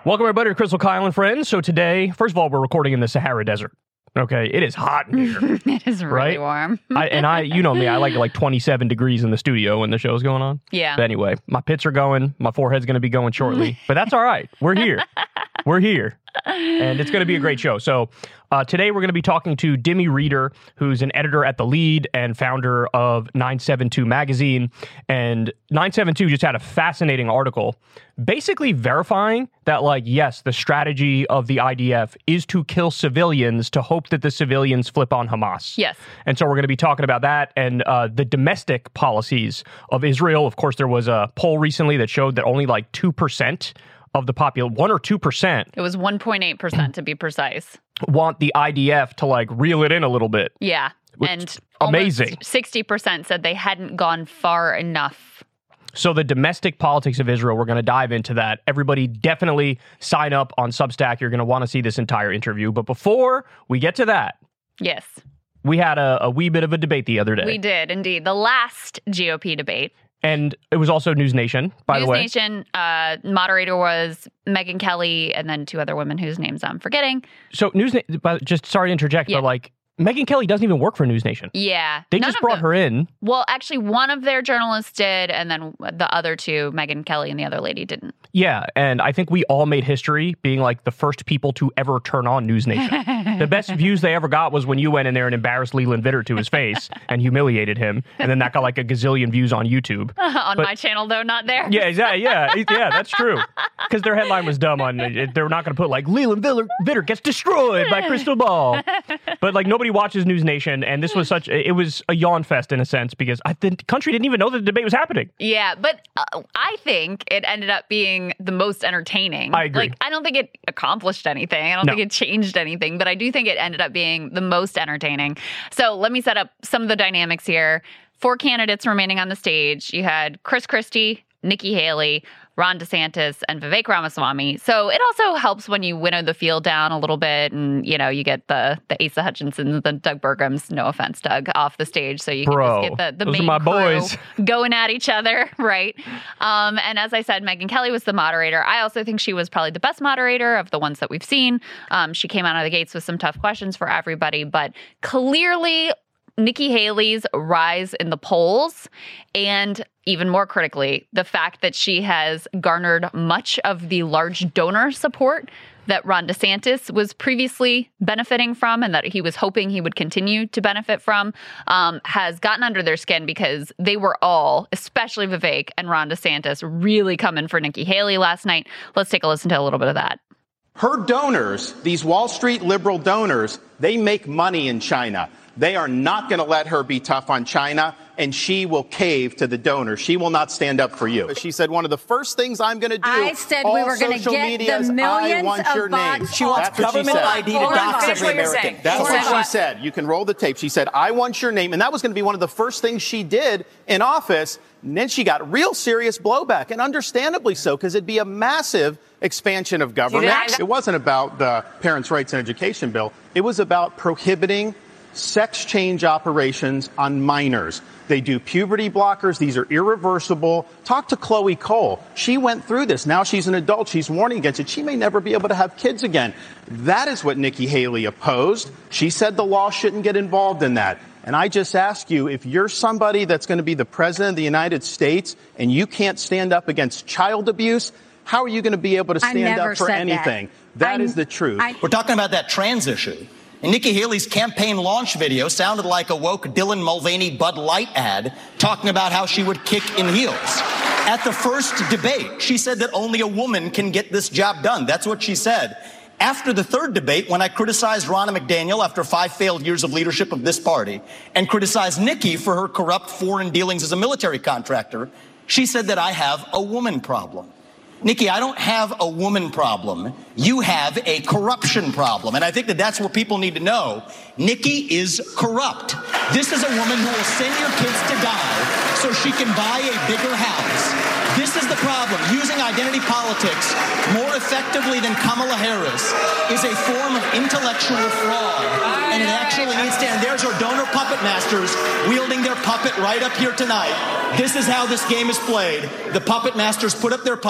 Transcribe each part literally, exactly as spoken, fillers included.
Welcome, everybody, to Crystal Kyle and Friends. So today, first of all, we're recording in the Sahara Desert. Okay, it is hot in here. It is really right? warm. I, and I, you know me, I like like twenty-seven degrees in the studio when the show's going on. Yeah. But anyway, my pits are going. My forehead's going to be going shortly. But that's all right. We're here. We're here. And it's going to be a great show. So uh, today we're going to be talking to Demi Reeder, who's an editor at The Lead and founder of nine seven two Magazine. And nine seven two just had a fascinating article basically verifying that, like, yes, the strategy of the I D F is to kill civilians to hope that the civilians flip on Hamas. Yes. And so we're going to be talking about that and uh, the domestic policies of Israel. Of course, there was a poll recently that showed that only like two percent of the population, one or two percent. It was one point eight percent to be precise. Want the I D F to like reel it in a little bit. Yeah. And amazing. sixty percent said they hadn't gone far enough. So the domestic politics of Israel, we're going to dive into that. Everybody definitely sign up on Substack. You're going to want to see this entire interview. But before we get to that, yes, we had a, a wee bit of a debate the other day. We did, indeed. The last G O P debate. And it was also News Nation, by News the way. News Nation, uh, moderator was Megyn Kelly and then two other women whose names I'm forgetting. So News Nation, just sorry to interject, yeah. but like, Megyn Kelly doesn't even work for News Nation. Yeah. They just brought her in. Well, actually, one of their journalists did, and then the other two, Megyn Kelly and the other lady, didn't. Yeah, and I think we all made history being like the first people to ever turn on News Nation. The best views they ever got was when you went in there and embarrassed Leland Vitter to his face and humiliated him, and then that got like a gazillion views on YouTube. on but, my channel, though, not there. Yeah, exactly. Yeah, yeah, that's true. Because their headline was dumb on it. They were not going to put like Leland Vitter, Vitter gets destroyed by Crystal Ball. But like nobody watches News Nation. And this was such, it was a yawn fest in a sense because I, the country didn't even know that the debate was happening. Yeah, but uh, I think it ended up being the most entertaining. I agree. Like, I don't think it accomplished anything. I don't No. think it changed anything, but I do think it ended up being the most entertaining. So let me set up some of the dynamics here. Four candidates remaining on the stage. You had Chris Christie, Nikki Haley, Ron DeSantis, and Vivek Ramaswamy. So it also helps when you winnow the field down a little bit and, you know, you get the the Asa Hutchinsons, the Doug Burgums, no offense, Doug, off the stage. So you Bro, can just get the, the those main are my crew boys. going at each other, right? Um, and as I said, Megyn Kelly was the moderator. I also think she was probably the best moderator of the ones that we've seen. Um, she came out of the gates with some tough questions for everybody, but clearly Nikki Haley's rise in the polls, and even more critically, the fact that she has garnered much of the large donor support that Ron DeSantis was previously benefiting from and that he was hoping he would continue to benefit from, um, has gotten under their skin because they were all, especially Vivek and Ron DeSantis, really coming for Nikki Haley last night. Let's take a listen to a little bit of that. Her donors, these Wall Street liberal donors, they make money in China. They are not going to let her be tough on China, and she will cave to the donors. She will not stand up for you. She said one of the first things I'm going to do. I said we were going to get the millions I want of your name. bots. She wants That's what she government said. I D to Hold on, dox finish every what you're American. saying. That's Hold what on. she said. You can roll the tape. She said, I want your name. And that was going to be one of the first things she did in office. And then she got real serious blowback, and understandably so, because it'd be a massive expansion of government. It wasn't about the Parents' Rights and Education Bill. It was about prohibiting sex change operations on minors. They do puberty blockers. These are irreversible. Talk to Chloe Cole. She went through this. Now she's an adult. She's warning against it. She may never be able to have kids again. That is what Nikki Haley opposed. She said the law shouldn't get involved in that. And I just ask you, if you're somebody that's going to be the president of the United States and you can't stand up against child abuse, how are you going to be able to stand up for anything? That, that is the truth. I, We're talking about that trans issue. And Nikki Haley's campaign launch video sounded like a woke Dylan Mulvaney Bud Light ad talking about how she would kick in heels. At the first debate, she said that only a woman can get this job done. That's what she said. After the third debate, when I criticized Ronna McDaniel after five failed years of leadership of this party and criticized Nikki for her corrupt foreign dealings as a military contractor, she said that I have a woman problem. Nikki, I don't have a woman problem. You have a corruption problem. And I think that that's what people need to know. Nikki is corrupt. This is a woman who will send your kids to die so she can buy a bigger house. This is the problem. Using identity politics more effectively than Kamala Harris is a form of intellectual fraud. And it actually needs to end. There's our donor puppet masters wielding their puppet right up here tonight. This is how this game is played. The puppet masters put up their puppet, and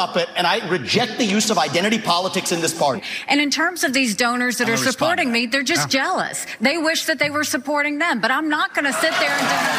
and I reject the use of identity politics in this party. And in terms of these donors that I'm are gonna supporting respond to me, they're just Yeah. jealous. They wish that they were supporting them, but I'm not going to sit there and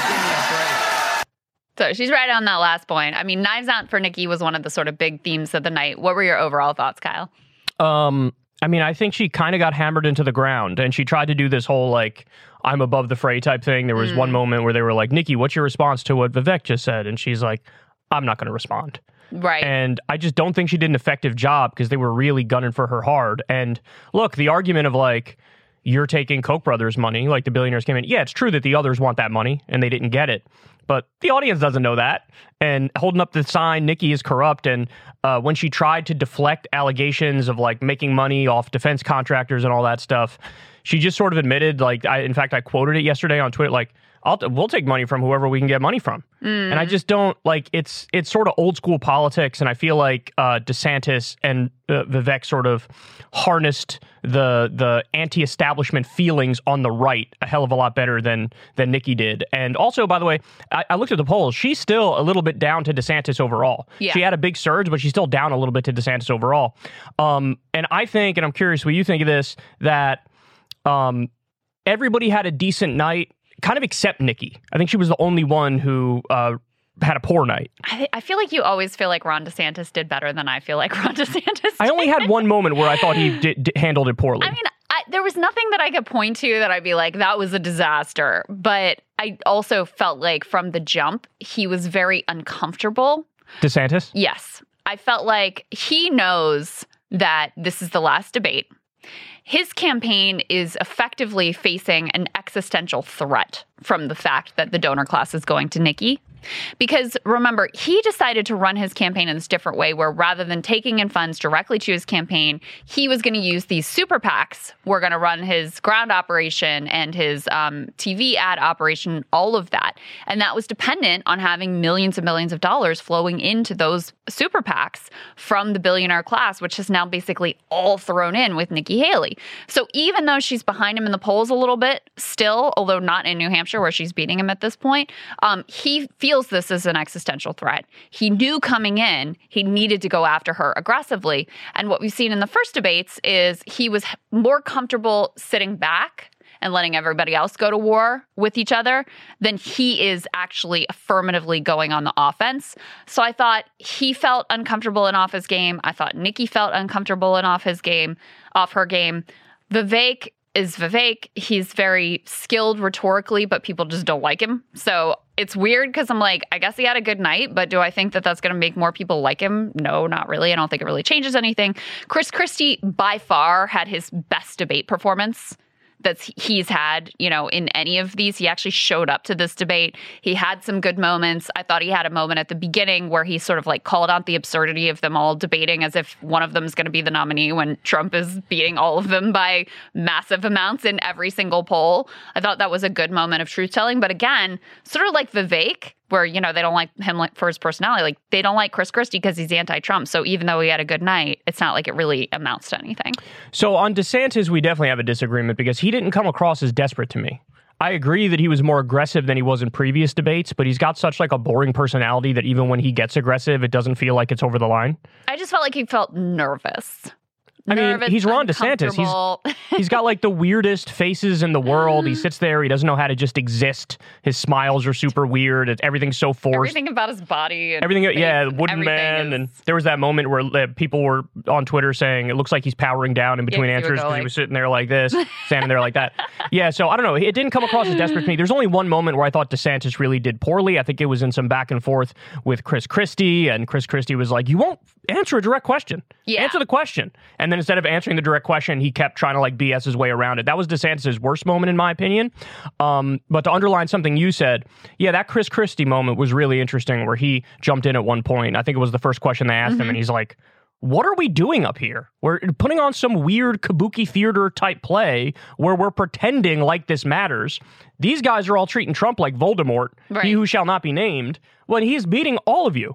deny. So she's right on that last point. I mean, Knives Out for Nikki was one of the sort of big themes of the night. What were your overall thoughts, Kyle? Um, I mean, I think she kind of got hammered into the ground, and she tried to do this whole, like, I'm above the fray type thing. There was mm. one moment where they were like, Nikki, what's your response to what Vivek just said? And she's like, I'm not going to respond. Right. And I just don't think she did an effective job because they were really gunning for her hard. And look, the argument of like, you're taking Koch brothers money, like the billionaires came in. Yeah, it's true that the others want that money and they didn't get it. But the audience doesn't know that. And holding up the sign, Nikki is corrupt. And uh, when she tried to deflect allegations of like making money off defense contractors and all that stuff, she just sort of admitted, like, I, in fact, I quoted it yesterday on Twitter, like, I'll, we'll take money from whoever we can get money from. Mm. And I just don't, like, it's it's sort of old school politics. And I feel like uh, DeSantis and uh, Vivek sort of harnessed the the anti-establishment feelings on the right a hell of a lot better than than Nikki did. And also, by the way, I, I looked at the polls. She's still a little bit down to DeSantis overall. Yeah. She had a big surge, but she's still down a little bit to DeSantis overall. Um, and I think, and I'm curious what you think of this, that um, everybody had a decent night, kind of except Nikki. I think she was the only one who uh, had a poor night. I, I feel like you always feel like Ron DeSantis did better than I feel like Ron DeSantis did. I only had one moment where I thought he did, did, handled it poorly. I mean, I, there was nothing that I could point to that I'd be like, that was a disaster. But I also felt like from the jump, he was very uncomfortable. DeSantis? Yes. I felt like he knows that this is the last debate. His campaign is effectively facing an existential threat from the fact that the donor class is going to Nikki. Because remember, he decided to run his campaign in this different way where rather than taking in funds directly to his campaign, he was going to use these super PACs. We're going to run his ground operation and his um, T V ad operation, all of that. And that was dependent on having millions and millions of dollars flowing into those super PACs from the billionaire class, which is now basically all thrown in with Nikki Haley. So even though she's behind him in the polls a little bit still, although not in New Hampshire where she's beating him at this point, um, he feels this as an existential threat. He knew coming in, he needed to go after her aggressively. And what we've seen in the first debates is he was more comfortable sitting back and letting everybody else go to war with each other than he is actually affirmatively going on the offense. So I thought he felt uncomfortable and off his game. I thought Nikki felt uncomfortable and off his game, off her game. Vivek is Vivek. He's very skilled rhetorically, but people just don't like him. So it's weird because I'm like, I guess he had a good night, but do I think that that's going to make more people like him? No, not really. I don't think it really changes anything. Chris Christie by far had his best debate performance that he's had, you know, in any of these. He actually showed up to this debate. He had some good moments. I thought he had a moment at the beginning where he sort of like called out the absurdity of them all debating as if one of them is going to be the nominee when Trump is beating all of them by massive amounts in every single poll. I thought that was a good moment of truth telling. But again, sort of like Vivek, where, you know, they don't like him like for his personality. Like they don't like Chris Christie because he's anti-Trump. So even though he had a good night, it's not like it really amounts to anything. So on DeSantis, we definitely have a disagreement because he didn't come across as desperate to me. I agree that he was more aggressive than he was in previous debates, but he's got such like a boring personality that even when he gets aggressive, it doesn't feel like it's over the line. I just felt like he felt nervous. I mean, Nervous, he's Ron DeSantis. He's he's got like the weirdest faces in the world. He sits there. He doesn't know how to just exist. His smiles are super weird. It's, everything's so forced. Everything about his body. And everything, face yeah, and wooden man. is... And there was that moment where uh, people were on Twitter saying it looks like he's powering down in between yeah, answers because he was sitting there like this, standing there like that. Yeah, so I don't know. It didn't come across as desperate to me. There's only one moment where I thought DeSantis really did poorly. I think it was in some back and forth with Chris Christie, and Chris Christie was like, "You won't answer a direct question. Yeah. Answer the question." And then instead of answering the direct question, he kept trying to like B S his way around it. That was DeSantis' worst moment, in my opinion. Um, but to underline something you said, yeah, that Chris Christie moment was really interesting where he jumped in at one point. I think it was the first question they asked mm-hmm. him, and he's like, what are we doing up here? We're putting on some weird kabuki theater type play where we're pretending like this matters. These guys are all treating Trump like Voldemort, right. he who shall not be named, when he's beating all of you.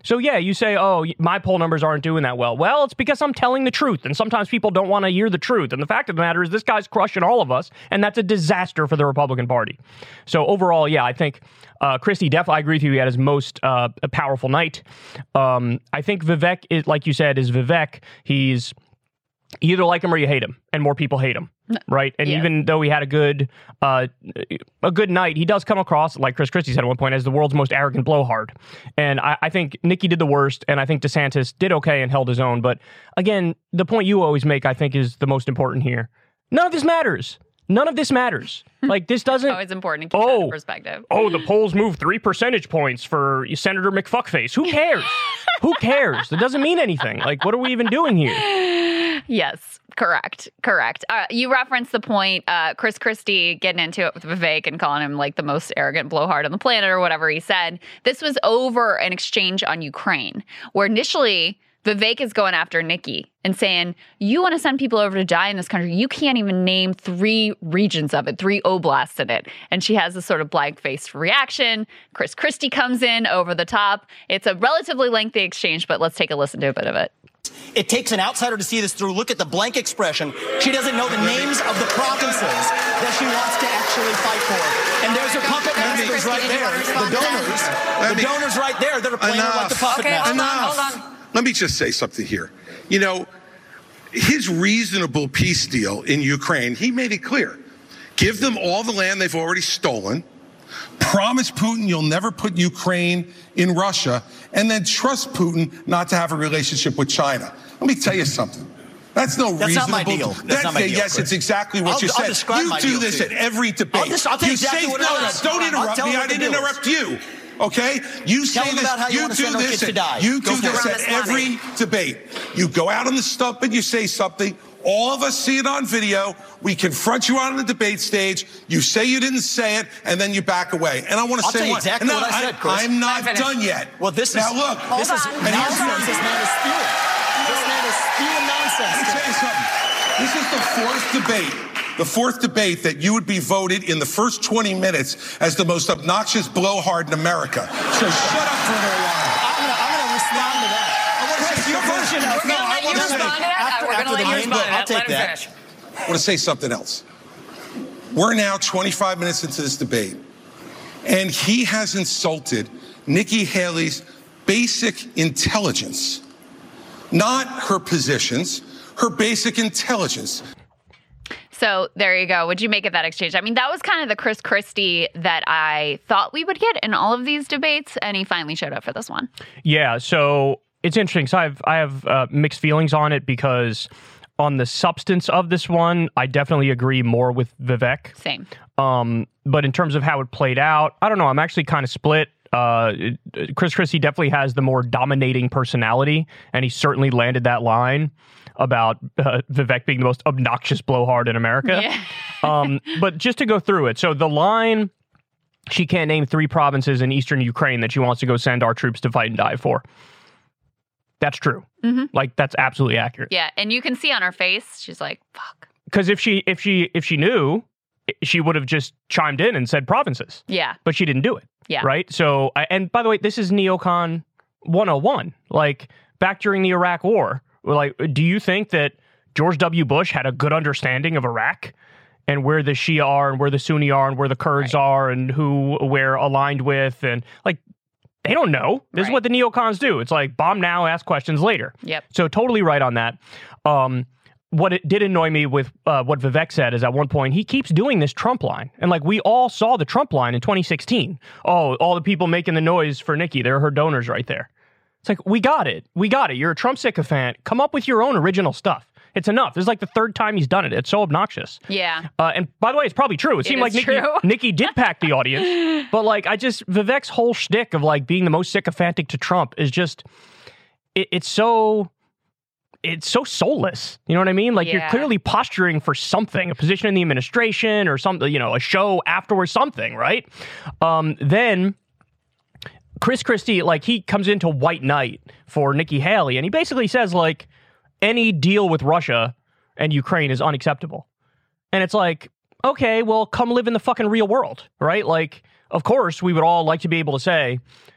So yeah, you say, oh, my poll numbers aren't doing that well. Well, it's because I'm telling the truth, and sometimes people don't want to hear the truth. And the fact of the matter is this guy's crushing all of us, and that's a disaster for the Republican Party. So overall, yeah, I think uh, Christie, definitely, I agree with you, he had his most uh, powerful night. Um, I think Vivek, is, like you said, is Vivek. He's you either like him or you hate him, and more people hate him, right? And Yeah. even though he had a good uh, a good night, he does come across, like Chris Christie said at one point, as the world's most arrogant blowhard. And I, I think Nikki did the worst, and I think DeSantis did okay and held his own. But again, the point you always make, I think, is the most important here. None of this matters. None of this matters. Like, this doesn't... Always important to keep that Oh. in perspective. Oh, the polls moved three percentage points for Senator McFuckface. Who cares? Who cares? It doesn't mean anything. Like, what are we even doing here? Yes, correct, correct. Uh, you referenced the point, uh, Chris Christie getting into it with Vivek and calling him like the most arrogant blowhard on the planet or whatever he said. This was over an exchange on Ukraine, where initially Vivek is going after Nikki and saying, you want to send people over to die in this country. You can't even name three regions of it, three oblasts in it. And she has this sort of blank-faced reaction. Chris Christie comes in over the top. It's a relatively lengthy exchange, but let's take a listen to a bit of it. It takes an outsider to see this through. Look at the blank expression. She doesn't know the names of the provinces that she wants to actually fight for. And there's her puppet masters right there. The donors. The donors right there that are playing her like the puppet Okay, masters. hold on, hold on. Let me just say something here. You know, his reasonable peace deal in Ukraine, he made it clear. Give them all the land they've already stolen. Promise Putin you'll never put Ukraine in Russia, and then trust Putin not to have a relationship with China. Let me tell you something. That's no That's not reasonable. my deal. That's That's not my the- deal, Yes, Chris. it's exactly what I'll- you I'll said. describe You my do deal this to at you. every debate. I'll just- I'll tell you you exactly say, what no, it no, is. don't I'll interrupt tell me. you I what the didn't deal interrupt is. you. Okay? You Tell say them this. about how you You want to do send our this. kids to at- die. You Go do for this it. at every debate. You go out on the stump and you say something. All of us see it on video. We confront you on the debate stage. You say you didn't say it, and then you back away. And I want to I'll say tell you one- exactly no, what I said, Chris. I'm not I'm finished. done yet. Well, this is now look. This is on. and nonsense. here's the- This man is spewing. This man is spewing nonsense. Let me tell you something. This is the fourth debate. The fourth debate that you would be voted in the first twenty minutes as the most obnoxious blowhard in America. So shut up for a little while. I'm gonna, I'm gonna respond to that. I want to say your something. version of- We're going to let you wanna say- respond to that. after- We're going after to let the you main respond vote, to I'll that. take Let him that. finish. I want to say something else. We're now twenty-five minutes into this debate, and he has insulted Nikki Haley's basic intelligence, not her positions, her basic intelligence. So there you go. What'd you make of that exchange? I mean, that was kind of the Chris Christie that I thought we would get in all of these debates, and he finally showed up for this one. Yeah, so it's interesting. So I have I have uh, mixed feelings on it because on the substance of this one, I definitely agree more with Vivek. Same. Um, but in terms of how it played out, I don't know. I'm actually kind of split. Uh, it- Chris Christie definitely has the more dominating personality, and he certainly landed that line about uh, Vivek being the most obnoxious blowhard in America. Yeah. um, but just to go through it, so the line, she can't name three provinces in eastern Ukraine that she wants to go send our troops to fight and die for. That's true. Mm-hmm. Like, that's absolutely accurate. Yeah, and you can see on her face, she's like, fuck. Because if she if she if she knew, she would have just chimed in and said provinces. Yeah. But she didn't do it. Yeah. Right. So, I- and by the way, this is neocon one oh one. Like, back during the Iraq War, like, do you think that George W. Bush had a good understanding of Iraq and where the Shia are and where the Sunni are and where the Kurds Right. are and who we're aligned with? And like, they don't know. This is Right. what the neocons do. It's like bomb now, ask questions later. Yep. So totally right on that. Um, what it did annoy me with uh, what Vivek said is at one point he keeps doing this Trump line. And like, we all saw the Trump line in twenty sixteen. Oh, all the people making the noise for Nikki, they're her donors right there. It's like, we got it. We got it. You're a Trump sycophant. Come up with your own original stuff. It's enough. This is like the third time he's done it. It's so obnoxious. Yeah. Uh, and by the way, it's probably true. It, seemed like is Nikki, true. Nikki did pack the audience. But like, I just, Vivek's whole shtick of like being the most sycophantic to Trump is just, it, it's so, it's so soulless. You know what I mean? Like, you're Yeah. clearly posturing for something, a position in the administration or something, you know, a show afterwards, something, right? Um, then Chris Christie, like, he comes into White Knight for Nikki Haley, and he basically says, like, any deal with Russia and Ukraine is unacceptable. And it's like, okay, well, come live in the fucking real world, right? Like, of course, we would all like to be able to say,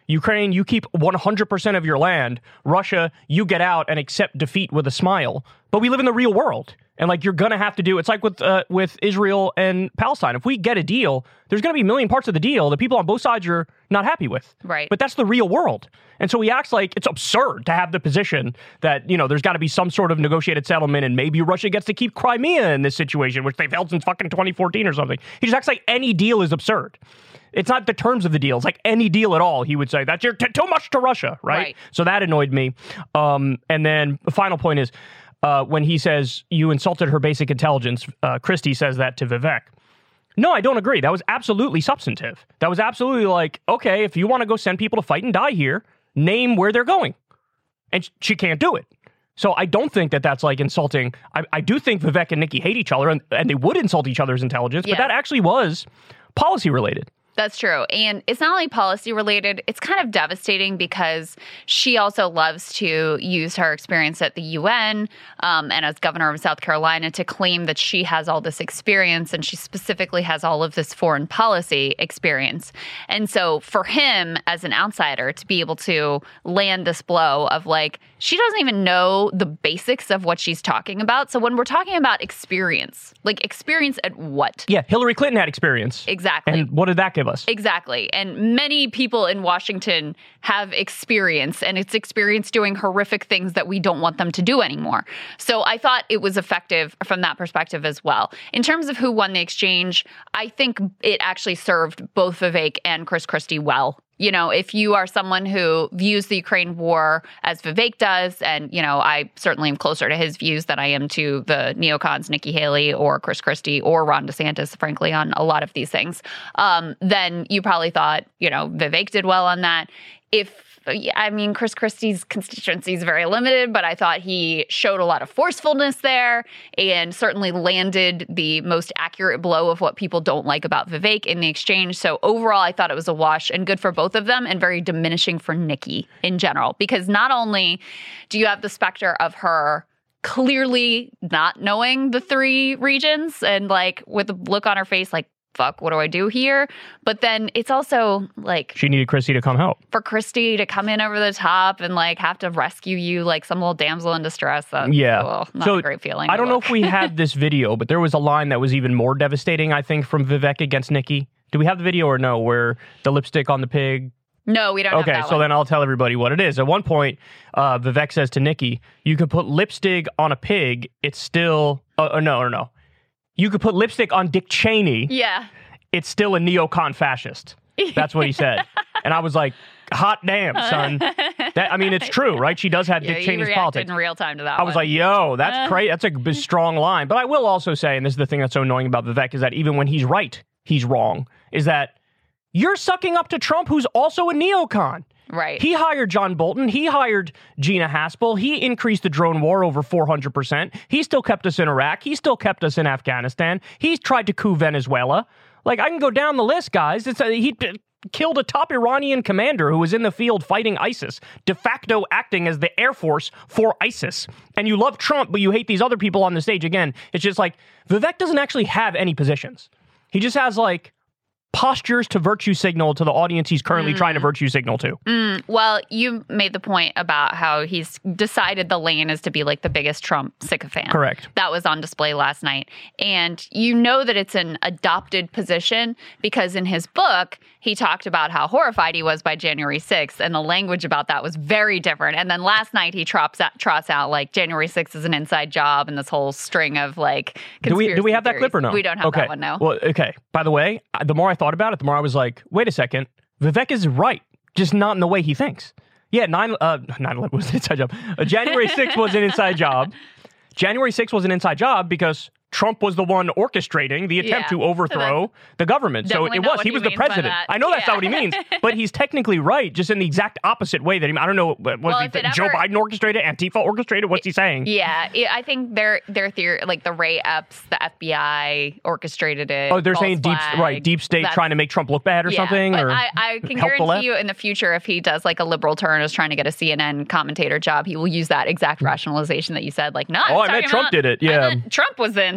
Ukraine, you keep one hundred percent of your land. Russia, you get out and accept defeat with a smile. But we live in the real world. And like you're going to have to do, it's like with uh, with Israel and Palestine. If we get a deal, there's going to be a million parts of the deal that people on both sides are not happy with. Right. But that's the real world. And so he acts like it's absurd to have the position that, you know, there's got to be some sort of negotiated settlement and maybe Russia gets to keep Crimea in this situation, which they've held since fucking twenty fourteen or something. He just acts like any deal is absurd. It's not the terms of the deal. It's like any deal at all, he would say, that's t- too much to Russia, right? Right. So that annoyed me. Um, and then the final point is, uh, when he says, you insulted her basic intelligence, uh, Christie says that to Vivek. No, I don't agree. That was absolutely substantive. That was absolutely like, okay, if you want to go send people to fight and die here, name where they're going. And sh- she can't do it. So I don't think that that's like insulting. I, I do think Vivek and Nikki hate each other and, and they would insult each other's intelligence, Yeah. but that actually was policy related. That's true. And it's not only policy related, it's kind of devastating because she also loves to use her experience at the U N um, and as governor of South Carolina to claim that she has all this experience and she specifically has all of this foreign policy experience. And so for him as an outsider to be able to land this blow of like, she doesn't even know the basics of what she's talking about. So when we're talking about experience, like experience at what? Yeah, Hillary Clinton had experience. Exactly. And what did that give us? Exactly. And many people in Washington have experience, and it's experience doing horrific things that we don't want them to do anymore. So I thought it was effective from that perspective as well. In terms of who won the exchange, I think it actually served both Vivek and Chris Christie well. You know, if you are someone who views the Ukraine war as Vivek does, and, you know, I certainly am closer to his views than I am to the neocons, Nikki Haley or Chris Christie or Ron DeSantis, frankly, on a lot of these things, um, then you probably thought, you know, Vivek did well on that. If I mean, Chris Christie's constituency is very limited, but I thought he showed a lot of forcefulness there and certainly landed the most accurate blow of what people don't like about Vivek in the exchange. So overall, I thought it was a wash and good for both of them and very diminishing for Nikki in general, because not only do you have the specter of her clearly not knowing the three regions and like with a look on her face like, fuck, what do I do here? But then it's also like She needed Christie to come help. for Christie to come in over the top and like have to rescue you like some little damsel in distress. That's, Yeah. well, not So, a great feeling. I don't to know look. if we had this video, but there was a line that was even more devastating, I think, from Vivek against Nikki. Do we have the video or no, where the lipstick on the pig? No, we don't Okay, have that so one. then I'll tell everybody what it is. At one point, uh, Vivek says to Nikki, you could put lipstick on a pig, it's still... Uh, uh, no, no, no. You could put lipstick on Dick Cheney, Yeah. it's still a neocon fascist. That's what he said. And I was like, hot damn, son. That, I mean, it's true, right? She does have Yeah, Dick you Cheney's reacted politics. in real time to that I was one. like, yo, that's crazy. That's a b- strong line. But I will also say, and this is the thing that's so annoying about Vivek, is that even when he's right, he's wrong. Is that you're sucking up to Trump, who's also a neocon. Right. He hired John Bolton. He hired Gina Haspel. He increased the drone war over four hundred percent. He still kept us in Iraq. He still kept us in Afghanistan. He's tried to coup Venezuela. Like, I can go down the list, guys. It's a, he p- killed a top Iranian commander who was in the field fighting ISIS, de facto acting as the Air Force for ISIS. And you love Trump, but you hate these other people on the stage. Again, it's just like, Vivek doesn't actually have any positions. He just has, like, postures to virtue signal to the audience he's currently mm. trying to virtue signal to. Mm, well, you made the point about how he's decided the lane is to be like the biggest Trump sycophant. Correct. That was on display last night. And you know that it's an adopted position because in his book, he talked about how horrified he was by January sixth, and the language about that was very different. And then last night he trots out, trots out like January sixth is an inside job and this whole string of like do we do we have theories. that clip or no? We don't have okay. that one, no. Well, okay. By the way, the more I thought about it, the more I was like, wait a second, Vivek is right, just not in the way he thinks. Yeah, nine uh nine eleven was an inside job. Uh, January sixth was an inside job. January sixth was an inside job because Trump was the one orchestrating the attempt Yeah. to overthrow So the government. So definitely it not was. what He he was the means by president. that. I know that's Yeah. not what he means, but he's technically right, just in the exact opposite way that he, I don't know, what Well, he, if it Joe ever- Biden orchestrated, Antifa orchestrated, what's he saying? Yeah, it, I think their their theory, like the Ray Epps, the F B I orchestrated it. Oh, they're false saying deep, flag. right, deep state That's- trying to make Trump look bad or yeah, something? But or I, I can help the left? guarantee you in the future, if he does like a liberal turn, is trying to get a C N N commentator job, he will use that exact rationalization that you said. Like, no, Oh, I meant Trump did it. Yeah. Trump was the inside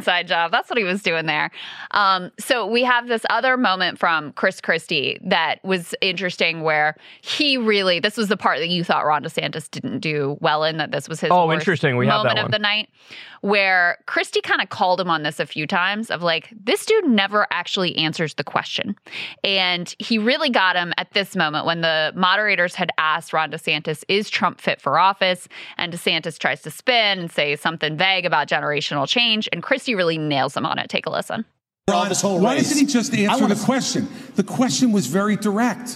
inside job. That's what he was doing there. Um, so we have this other moment from Chris Christie that was interesting where he really, this was the part that you thought Ron DeSantis didn't do well in, that this was his Oh, worst interesting. We have moment that of one. the night, where Christie kind of called him on this a few times of like, this dude never actually answers the question. And he really got him at this moment when the moderators had asked Ron DeSantis, is Trump fit for office? And DeSantis tries to spin and say something vague about generational change. And Christie really nails him on it. Take a listen. Ron, why doesn't he just answer the question? The question was very direct.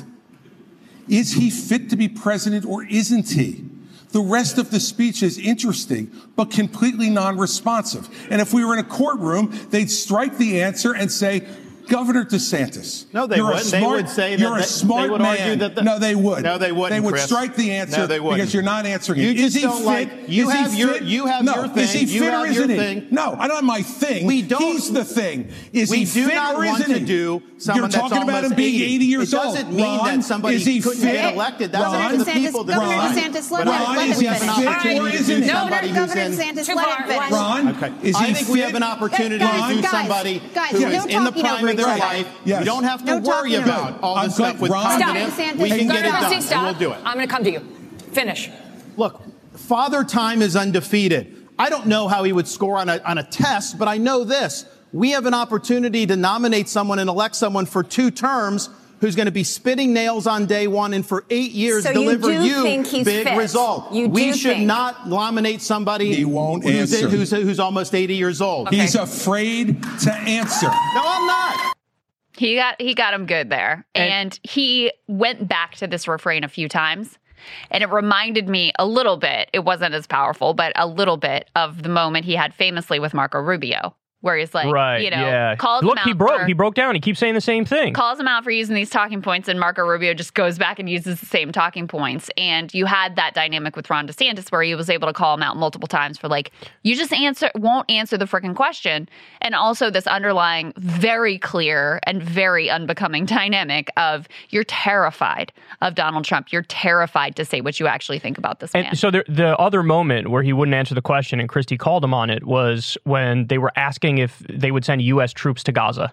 Is he fit to be president or isn't he? The rest of the speech is interesting, but completely non-responsive. And if we were in a courtroom, they'd strike the answer and say, Governor DeSantis. No, they you're wouldn't. A smart, they would say that you're a they, smart they would man. argue that the, no, they would. No, they wouldn't. They would Chris. strike the answer no, they wouldn't. because you're not answering you it. Just is he don't fit? like, you is have he your, fit? you have no. your thing. Is he you fit have or your isn't he? thing. No, I don't have my thing. We don't. He's the thing. Is we he do fit not or want isn't to he? do You're that's talking about him being eighty years it old. It doesn't mean Ron, that somebody is he couldn't fit? get elected. That's Ron, up to the DeSantis, people. that Governor decide. DeSantis, let But him- I let think him we have an finish. opportunity Or to isn't do he? somebody Governor who's in. DeSantis, Too let far. him finish. Ron, Okay. is he I think we fit? have an opportunity Guys, to do guys, somebody guys, who no is in the talking prime over of their each other. life. Yes. We don't have to No worry talking about over- all I'm this stuff good. with Ron, confidence. Stop. We can Stop. get it Stop. done, and Stop. we'll do it. I'm going to come to you. Finish. Look, Father Time is undefeated. I don't know how he would score on a, on a test, but I know this. We have an opportunity to nominate someone and elect someone for two terms who's going to be spitting nails on day one and for eight years So you deliver do you think he's big fit? result. You we do should think. not nominate somebody He won't who's, answer. who's, who's almost eighty years old. He's afraid to answer. No, I'm not. He got he got him good there. And- And he went back to this refrain a few times. And it reminded me a little bit, it wasn't as powerful, but a little bit of the moment he had famously with Marco Rubio, where he's like, Right, you know, yeah. calls Look, him out he broke. for, He broke down. He keeps saying the same thing. calls him out for using these talking points, and Marco Rubio just goes back and uses the same talking points. And you had that dynamic with Ron DeSantis where he was able to call him out multiple times for like, you just answer won't answer the freaking question. And also this underlying very clear and very unbecoming dynamic of you're terrified of Donald Trump. You're terrified to say what you actually think about this man. And so the, the other moment where he wouldn't answer the question and Christie called him on it was when they were asking if they would send U S troops to Gaza.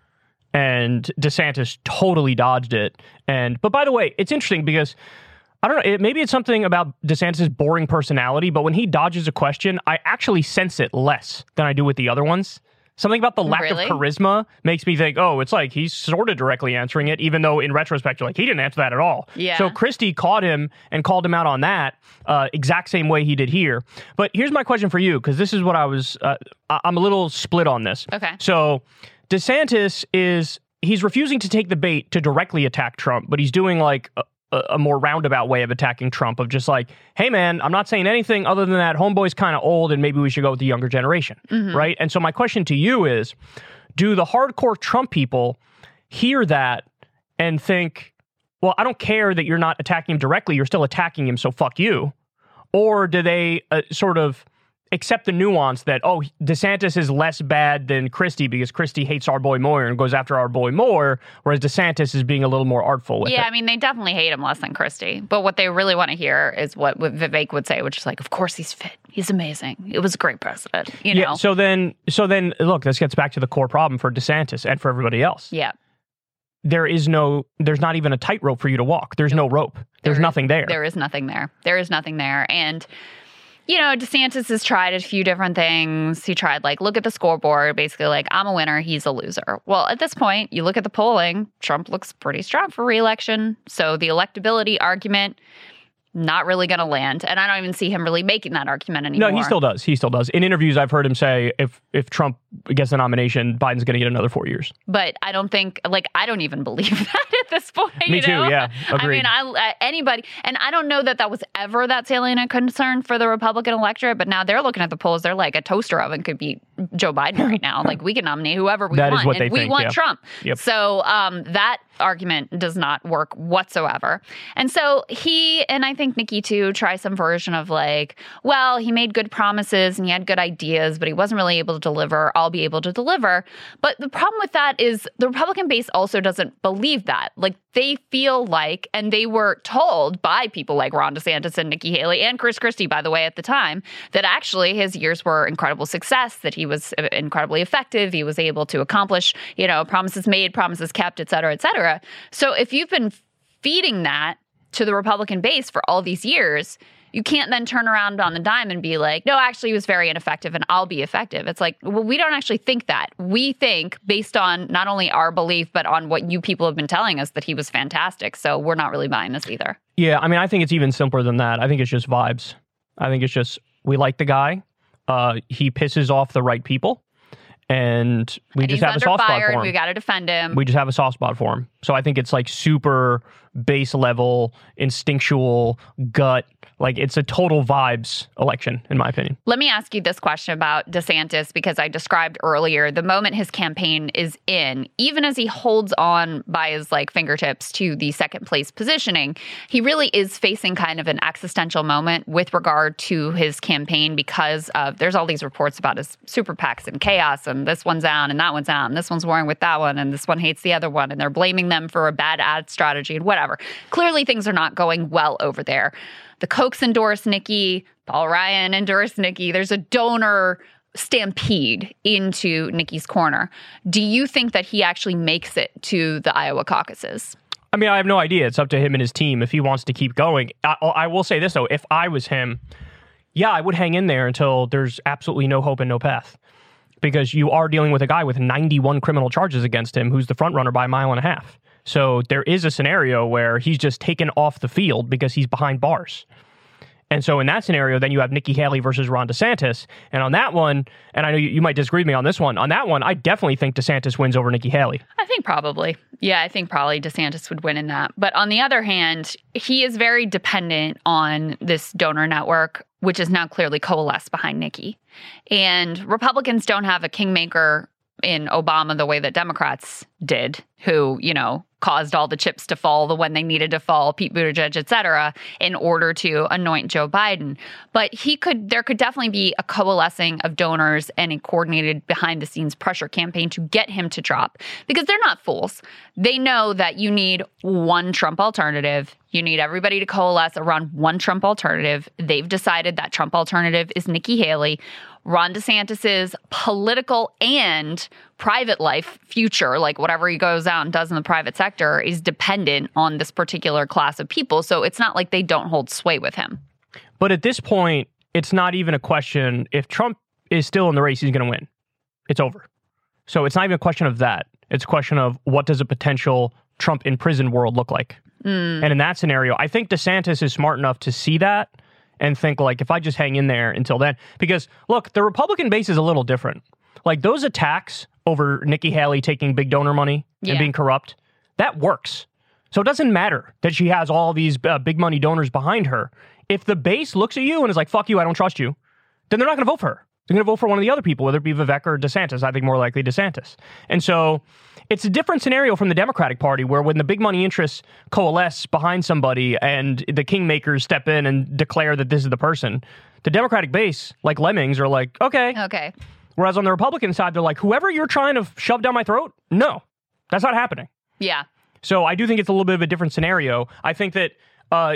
And DeSantis totally dodged it. And but by the way, it's interesting because I don't know, it, maybe it's something about DeSantis' boring personality, but when he dodges a question, I actually sense it less than I do with the other ones. Something about the lack Really? of charisma makes me think, oh, it's like he's sort of directly answering it, even though in retrospect, you're like, he didn't answer that at all. Yeah. So Christie caught him and called him out on that uh, exact same way he did here. But here's my question for you, because this is what I was, uh, I- I'm a little split on this. Okay. So DeSantis is, he's refusing to take the bait to directly attack Trump, but he's doing like a, a more roundabout way of attacking Trump of just like, hey man, I'm not saying anything other than that homeboy's kind of old and maybe we should go with the younger generation, Mm-hmm. right? And so my question to you is, do the hardcore Trump people hear that and think, well, I don't care that you're not attacking him directly, you're still attacking him, so fuck you? Or do they uh, sort of accept the nuance that, oh, DeSantis is less bad than Christie because Christie hates our boy more and goes after our boy more, whereas DeSantis is being a little more artful with Yeah, it? I mean, they definitely hate him less than Christie. But what they really want to hear is what Vivek would say, which is like, of course he's fit. He's amazing. It was a great president, you know? Yeah, so then, so then, look, this gets back to the core problem for DeSantis and for everybody else. Yeah. There is no, there's not even a tightrope for you to walk. There's no rope. There's There- nothing there. There is nothing there. There is nothing there. And, you know, DeSantis has tried a few different things. He tried, like, look at the scoreboard, basically like, I'm a winner, he's a loser. Well, at this point, you look at the polling, Trump looks pretty strong for re-election. So the electability argument, not really going to land. And I don't even see him really making that argument anymore. No, he still does. He still does. In interviews, I've heard him say, if if Trump gets the nomination, Biden's going to get another four years. But I don't think, like, I don't even believe that at this point. Me you too, know? yeah, I agreed. mean, I, uh, anybody, and I don't know that that was ever that salient a concern for the Republican electorate, but now they're looking at the polls. They're like, a toaster oven could beat Joe Biden right now. Like, we can nominate whoever we That is want. what and they we think, want yeah. Trump. Yep. So um, that argument does not work whatsoever. And so he, and I think Nikki too, try some version of like, well, he made good promises and he had good ideas, but he wasn't really able to deliver I'll be able to deliver. But the problem with that is the Republican base also doesn't believe that. Like, they feel like, and they were told by people like Ron DeSantis and Nikki Haley and Chris Christie, by the way, at the time, that actually his years were incredible success, that he was incredibly effective. He was able to accomplish, you know, promises made, promises kept, et cetera, et cetera. So if you've been feeding that to the Republican base for all these years, you can't then turn around on the dime and be like, no, actually, he was very ineffective and I'll be effective. It's like, well, we don't actually think that. We think, based on not only our belief, but on what you people have been telling us, that he was fantastic. So we're not really buying this either. Yeah, I mean, I think it's even simpler than that. I think it's just vibes. I think it's just, we like the guy. Uh, he pisses off the right people. And we and just he's have a soft spot fire, for him. We got to defend him. We just have a soft spot for him. So I think it's like super base level, instinctual, gut. Like, it's a total vibes election, in my opinion. Let me ask you this question about DeSantis, because I described earlier the moment his campaign is in, even as he holds on by his like fingertips to the second place positioning, he really is facing kind of an existential moment with regard to his campaign, because of there's all these reports about his super PACs and chaos, and this one's out and that one's out and this one's warring with that one and this one hates the other one, and they're blaming them for a bad ad strategy and whatever. Clearly things are not going well over there. The Kochs endorse Nikki. Paul Ryan endorsed Nikki. There's a donor stampede into Nikki's corner. Do you think that he actually makes it to the Iowa caucuses? I mean, I have no idea. It's up to him and his team if he wants to keep going. I, I will say this, though. If I was him, yeah, I would hang in there until there's absolutely no hope and no path. Because you are dealing with a guy with ninety-one criminal charges against him who's the front runner by a mile and a half. So there is a scenario where he's just taken off the field because he's behind bars. And so in that scenario, then you have Nikki Haley versus Ron DeSantis. And on that one, and I know you, you might disagree with me on this one, on that one, I definitely think DeSantis wins over Nikki Haley. I think probably. Yeah, I think probably DeSantis would win in that. But on the other hand, he is very dependent on this donor network, which is now clearly coalesced behind Nikki. And Republicans don't have a kingmaker in Obama the way that Democrats did, who, you know, caused all the chips to fall the when they needed to fall, Pete Buttigieg, et cetera, in order to anoint Joe Biden. But he could, there could definitely be a coalescing of donors and a coordinated behind the scenes pressure campaign to get him to drop, because they're not fools. They know that you need one Trump alternative. You need everybody to coalesce around one Trump alternative. They've decided that Trump alternative is Nikki Haley. Ron DeSantis's political and private life future, like whatever he goes out and does in the private sector, is dependent on this particular class of people. So it's not like they don't hold sway with him. But at this point, it's not even a question. If Trump is still in the race, he's going to win. It's over. So it's not even a question of that. It's a question of what does a potential Trump in prison world look like? Mm. And in that scenario, I think DeSantis is smart enough to see that and think, like, if I just hang in there until then, because look, the Republican base is a little different. Like, those attacks over Nikki Haley taking big donor money yeah. and being corrupt, that works. So it doesn't matter that she has all these uh, big money donors behind her. If the base looks at you and is like, fuck you, I don't trust you, then they're not going to vote for her. They're going to vote for one of the other people, whether it be Vivek or DeSantis. I think more likely DeSantis. And so it's a different scenario from the Democratic Party, where when the big money interests coalesce behind somebody and the kingmakers step in and declare that this is the person, the Democratic base, like lemmings, are like, okay. Okay. Whereas on the Republican side, they're like, whoever you're trying to shove down my throat, no, that's not happening. Yeah. So I do think it's a little bit of a different scenario. I think that uh,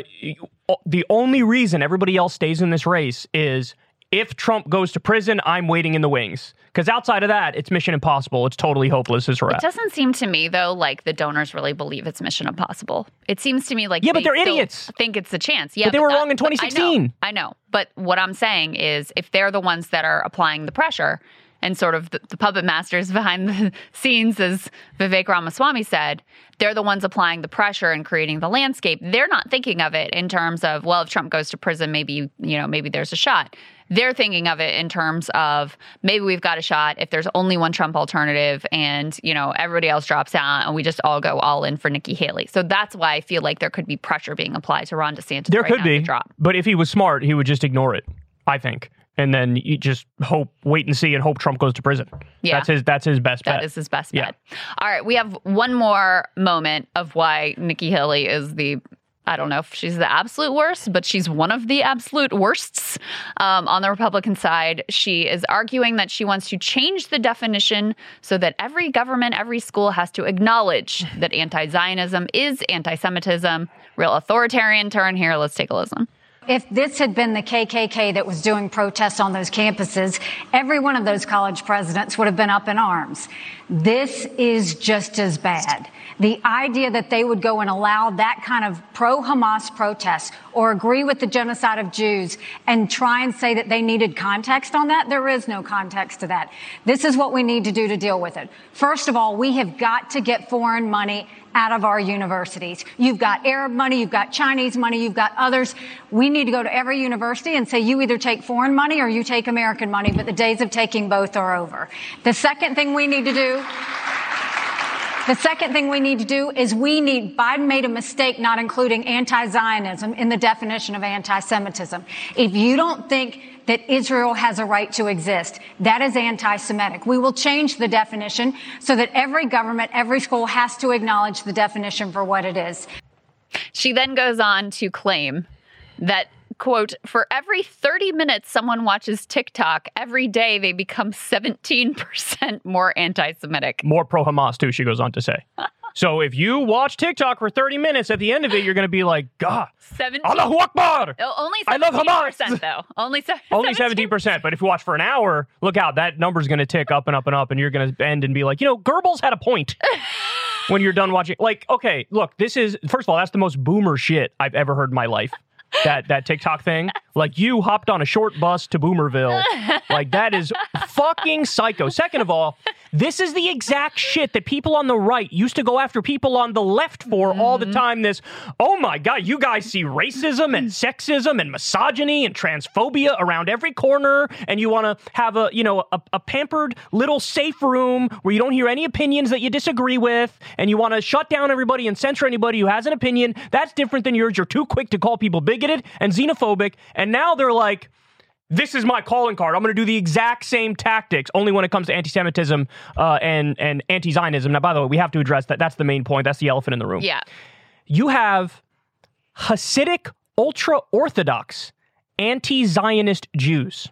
the only reason everybody else stays in this race is if Trump goes to prison, I'm waiting in the wings. Because outside of that, it's mission impossible. It's totally hopeless as we're It at. doesn't seem to me, though, like the donors really believe it's mission impossible. It seems to me like yeah, they but they're still idiots. think it's a chance. Yeah, but they but were that, wrong in twenty sixteen. I know, I know. But what I'm saying is, if they're the ones that are applying the pressure and sort of the, the puppet masters behind the scenes, as Vivek Ramaswamy said, they're the ones applying the pressure and creating the landscape. They're not thinking of it in terms of, well, if Trump goes to prison, maybe, you know, maybe there's a shot. They're thinking of it in terms of maybe we've got a shot if there's only one Trump alternative and, you know, everybody else drops out and we just all go all in for Nikki Haley. So that's why I feel like there could be pressure being applied to Ron DeSantis. There right could now be, to drop. But if he was smart, he would just ignore it, I think. And then you just hope, wait and see, and hope Trump goes to prison. Yeah. That's his, that's his best bet. That is his best yeah. bet. All right, we have one more moment of why Nikki Haley is the I don't know if she's the absolute worst, but she's one of the absolute worsts um, on the Republican side. She is arguing that she wants to change the definition so that every government, every school has to acknowledge that anti-Zionism is anti-Semitism. Real authoritarian turn here. Let's take a listen. If this had been the K K K that was doing protests on those campuses, every one of those college presidents would have been up in arms. This is just as bad. The idea that they would go and allow that kind of pro-Hamas protest or agree with the genocide of Jews and try and say that they needed context on that, there is no context to that. This is what we need to do to deal with it. First of all, we have got to get foreign money out of our universities. You've got Arab money, you've got Chinese money, you've got others. We need to go to every university and say you either take foreign money or you take American money, but the days of taking both are over. The second thing we need to do The second thing we need to do is we need, Biden made a mistake not including anti-Zionism in the definition of anti-Semitism. If you don't think that Israel has a right to exist, that is anti-Semitic. We will change the definition so that every government, every school has to acknowledge the definition for what it is. She then goes on to claim that, quote, for every thirty minutes someone watches TikTok, every day they become seventeen percent more anti-Semitic. More pro-Hamas, too, she goes on to say. So if you watch TikTok for thirty minutes, at the end of it, you're going to be like, God, seventeen Allahu Akbar! Oh, only I love Hamas! seventeen percent, though. Only, se- only seventeen percent. But if you watch for an hour, look out, that number's going to tick up and up and up, and you're going to end and be like, you know, Goebbels had a point. When you're done watching. Like, okay, look, this is, first of all, that's the most boomer shit I've ever heard in my life. That that TikTok thing. Like, you hopped on a short bus to Boomerville. Like, that is fucking psycho. Second of all, this is the exact shit that people on the right used to go after people on the left for mm-hmm. all the time. This, oh my God, you guys see racism and sexism and misogyny and transphobia around every corner, and you want to have a, you know, a, a pampered little safe room where you don't hear any opinions that you disagree with, and you want to shut down everybody and censor anybody who has an opinion. That's different than yours. You're too quick to call people bigoted and xenophobic, and now they're like, this is my calling card. I'm going to do the exact same tactics, only when it comes to anti-Semitism uh, and, and anti-Zionism. Now, by the way, we have to address that. That's the main point. That's the elephant in the room. Yeah. You have Hasidic, ultra-Orthodox, anti-Zionist Jews.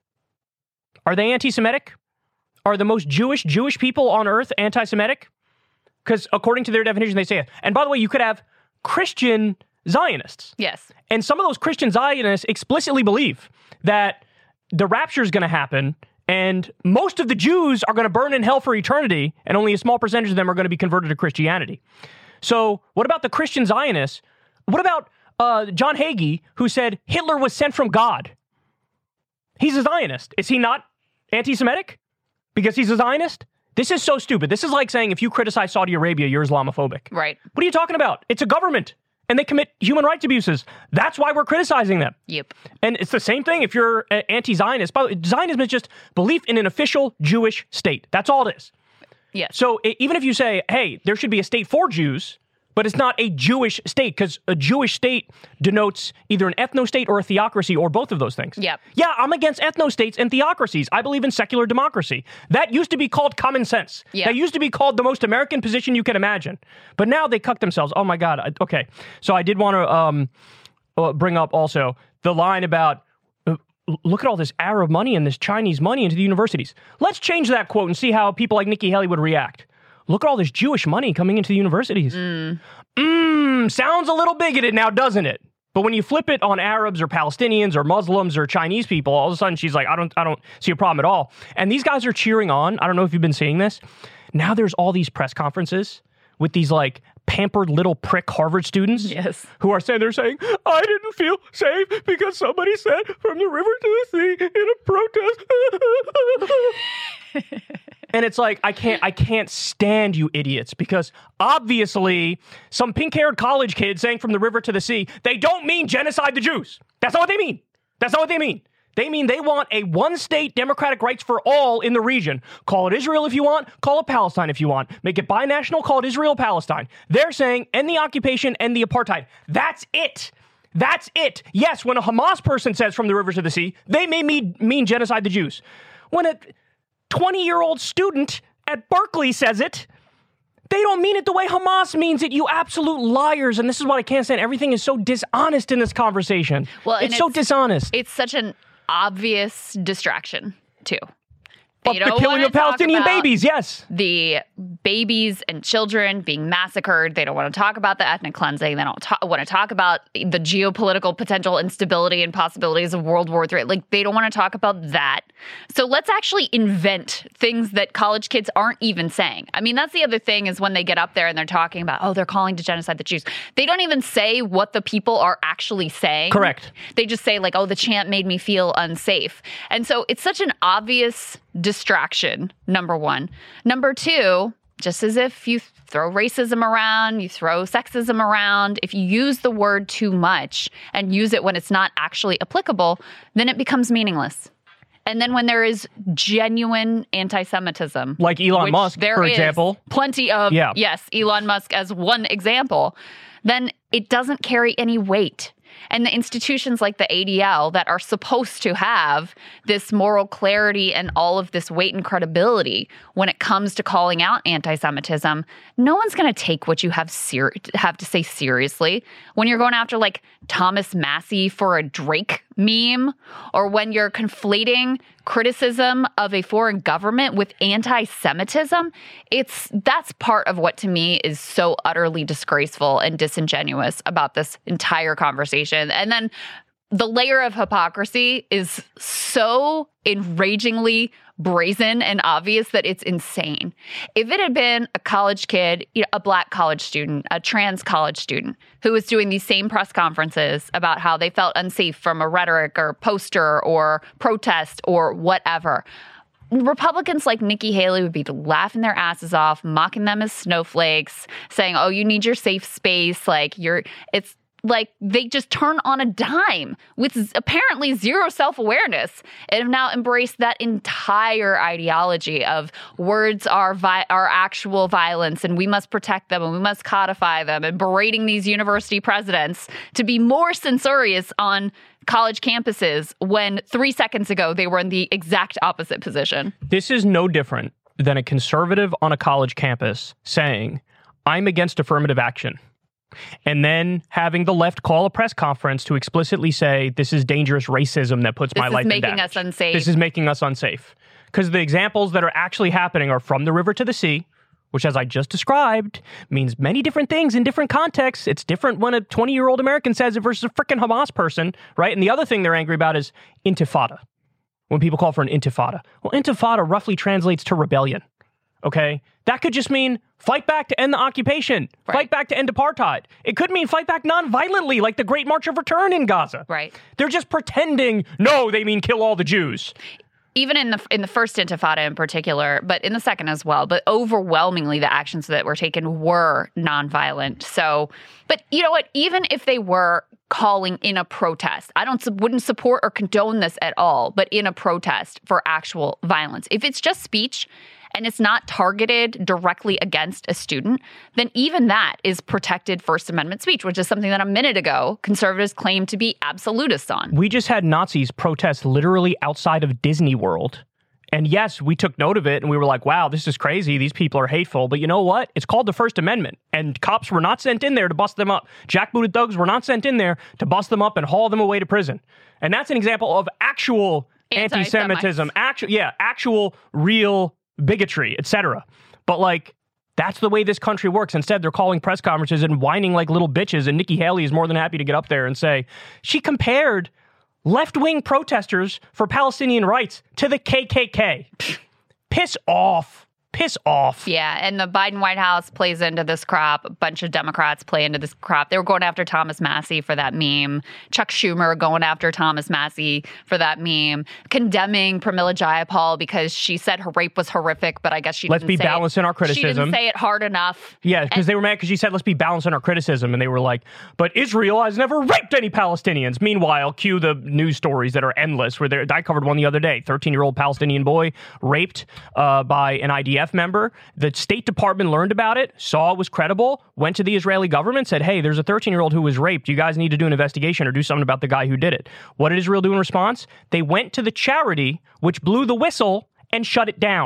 Are they anti-Semitic? Are the most Jewish Jewish people on earth anti-Semitic? Because according to their definition, they say it. And by the way, you could have Christian Zionists. Yes. And some of those Christian Zionists explicitly believe that the rapture is going to happen and most of the Jews are going to burn in hell for eternity and only a small percentage of them are going to be converted to Christianity. So what about the Christian Zionists? What about uh, John Hagee, who said Hitler was sent from God? He's a Zionist. Is he not anti-Semitic because he's a Zionist? This is so stupid. This is like saying if you criticize Saudi Arabia, you're Islamophobic. Right. What are you talking about? It's a government. And they commit human rights abuses. That's why we're criticizing them. Yep. And it's the same thing if you're anti-Zionist. Zionism is just belief in an official Jewish state. That's all it is. Yes. So even if you say, hey, there should be a state for Jews, but it's not a Jewish state, because a Jewish state denotes either an ethno-state or a theocracy or both of those things. Yep. Yeah, I'm against ethno-states and theocracies. I believe in secular democracy. That used to be called common sense. Yep. That used to be called the most American position you can imagine. But now they cuck themselves. Oh my God. Okay. So I did want to um, bring up also the line about, uh, look at all this Arab money and this Chinese money into the universities. Let's change that quote and see how people like Nikki Haley would react. Look at all this Jewish money coming into the universities. Mmm, mm, sounds a little bigoted now, doesn't it? But when you flip it on Arabs or Palestinians or Muslims or Chinese people, all of a sudden she's like, I don't, I don't see a problem at all. And these guys are cheering on. I don't know if you've been seeing this. Now there's all these press conferences with these like pampered little prick Harvard students yes. who are saying, they're saying, I didn't feel safe because somebody said from the river to the sea in a protest. And it's like, I can't, I can't stand you idiots, because obviously some pink-haired college kid saying from the river to the sea, they don't mean genocide the Jews. That's not what they mean. That's not what they mean. They mean they want a one-state democratic rights for all in the region. Call it Israel if you want. Call it Palestine if you want. Make it binational. Call it Israel-Palestine. They're saying end the occupation, end the apartheid. That's it. That's it. Yes, when a Hamas person says from the river to the sea, they may mean, mean genocide the Jews. When a twenty-year-old student at Berkeley says it, They don't mean it the way Hamas means it, you absolute liars. And this is what I can't stand. Everything is so dishonest in this conversation. Well, it's, it's so dishonest. It's such an obvious distraction, too. But the killing of Palestinian babies, yes. The babies and children being massacred. They don't want to talk about the ethnic cleansing. They don't ta- want to talk about the geopolitical potential instability and possibilities of World War Three. Like, they don't want to talk about that. So let's actually invent things that college kids aren't even saying. I mean, that's the other thing is when they get up there and they're talking about, oh, they're calling to genocide the Jews. They don't even say what the people are actually saying. Correct. They just say, like, oh, the chant made me feel unsafe. And so it's such an obvious distraction, number one. Number two, just as if you throw racism around, you throw sexism around, if you use the word too much and use it when it's not actually applicable, then it becomes meaningless. And then when there is genuine anti-Semitism, like Elon Musk, there for is example, plenty of, yeah. yes, Elon Musk as one example, then it doesn't carry any weight. And the institutions like the A D L that are supposed to have this moral clarity and all of this weight and credibility when it comes to calling out anti-Semitism, no one's going to take what you have ser- have to say seriously. When you're going after like Thomas Massey for a Drake meme, or when you're conflating criticism of a foreign government with anti-Semitism, it's that's part of what to me is so utterly disgraceful and disingenuous about this entire conversation. And then the layer of hypocrisy is so enragingly brazen and obvious that it's insane. If it had been a college kid, you know, a black college student, a trans college student who was doing these same press conferences about how they felt unsafe from a rhetoric or poster or protest or whatever, Republicans like Nikki Haley would be laughing their asses off, mocking them as snowflakes, saying, oh, you need your safe space. Like you're, it's, like they just turn on a dime with apparently zero self-awareness and have now embraced that entire ideology of words are vi- are actual violence and we must protect them and we must codify them, and berating these university presidents to be more censorious on college campuses when three seconds ago they were in the exact opposite position. This is no different than a conservative on a college campus saying, I'm against affirmative action. And then having the left call a press conference to explicitly say, this is dangerous racism that puts this my life in damage. This is making us unsafe. This is making us unsafe. Because the examples that are actually happening are from the river to the sea, which, as I just described, means many different things in different contexts. It's different when a twenty-year-old American says it versus a freaking Hamas person, right? And the other thing they're angry about is intifada. When people call for an intifada. Well, intifada roughly translates to rebellion. Okay? That could just mean fight back to end the occupation, right. Fight back to end apartheid. It could mean fight back non-violently, like the Great March of Return in Gaza. Right. They're just pretending, no, they mean kill all the Jews. Even in the in the first intifada in particular, but in the second as well, but overwhelmingly the actions that were taken were nonviolent. So, but you know what? Even if they were calling in a protest, I don't wouldn't support or condone this at all, but in a protest for actual violence. If it's just speech and it's not targeted directly against a student, then even that is protected First Amendment speech, which is something that a minute ago conservatives claimed to be absolutists on. We just had Nazis protest literally outside of Disney World. And yes, we took note of it and we were like, wow, this is crazy. These people are hateful. But you know what? It's called the First Amendment. And cops were not sent in there to bust them up. Jackbooted thugs were not sent in there to bust them up and haul them away to prison. And that's an example of actual anti-Semitism. Actual, yeah, actual, real bigotry, et cetera. But like, that's the way this country works. Instead, they're calling press conferences and whining like little bitches. And Nikki Haley is more than happy to get up there and say, she compared left-wing protesters for Palestinian rights to the K K K. Piss off. Piss off. Yeah, and the Biden White House plays into this crop. A bunch of Democrats play into this crop. They were going after Thomas Massey for that meme. Chuck Schumer going after Thomas Massey for that meme. Condemning Pramila Jayapal because she said her rape was horrific, but I guess she let's didn't be say balanced it. in our criticism. She didn't say it hard enough. Yeah, because they were mad because she said, let's be balanced in our criticism. And they were like, but Israel has never raped any Palestinians. Meanwhile, cue the news stories that are endless. Where I covered one the other day. thirteen-year-old Palestinian boy raped uh, by an I D F member. The State Department learned about it, saw it was credible, went to the Israeli government, said, hey, there's a thirteen-year-old who was raped. You guys need to do an investigation or do something about the guy who did it. What did Israel do in response? They went to the charity, which blew the whistle and shut it down.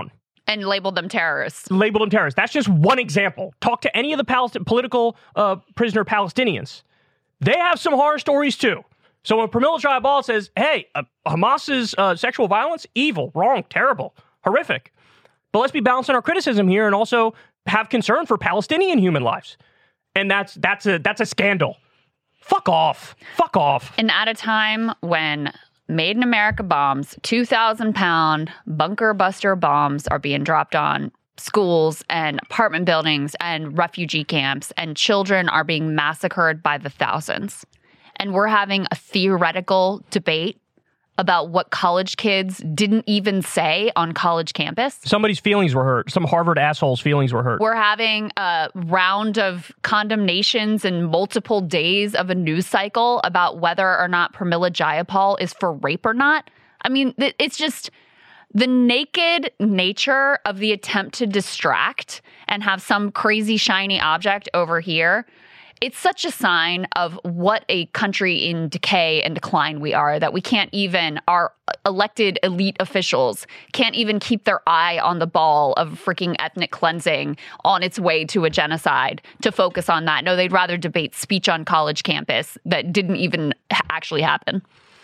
And labeled them terrorists. Labeled them terrorists. That's just one example. Talk to any of the Palest- political uh, prisoner Palestinians. They have some horror stories too. So when Pramila Jayapal says, hey, uh, Hamas's uh, sexual violence, evil, wrong, terrible, horrific. But let's be balanced in our criticism here and also have concern for Palestinian human lives. And that's that's a that's a scandal. Fuck off. Fuck off. And at a time when Made in America bombs, two thousand pound bunker buster bombs are being dropped on schools and apartment buildings and refugee camps, and children are being massacred by the thousands. And we're having a theoretical debate about what college kids didn't even say on college campus. Somebody's feelings were hurt. Some Harvard asshole's feelings were hurt. We're having a round of condemnations and multiple days of a news cycle about whether or not Pramila Jayapal is for rape or not. I mean, it's just the naked nature of the attempt to distract and have some crazy shiny object over here. It's such a sign of what a country in decay and decline we are, that we can't even, our elected elite officials can't even keep their eye on the ball of freaking ethnic cleansing on its way to a genocide to focus on that. No, they'd rather debate speech on college campus that didn't even actually happen.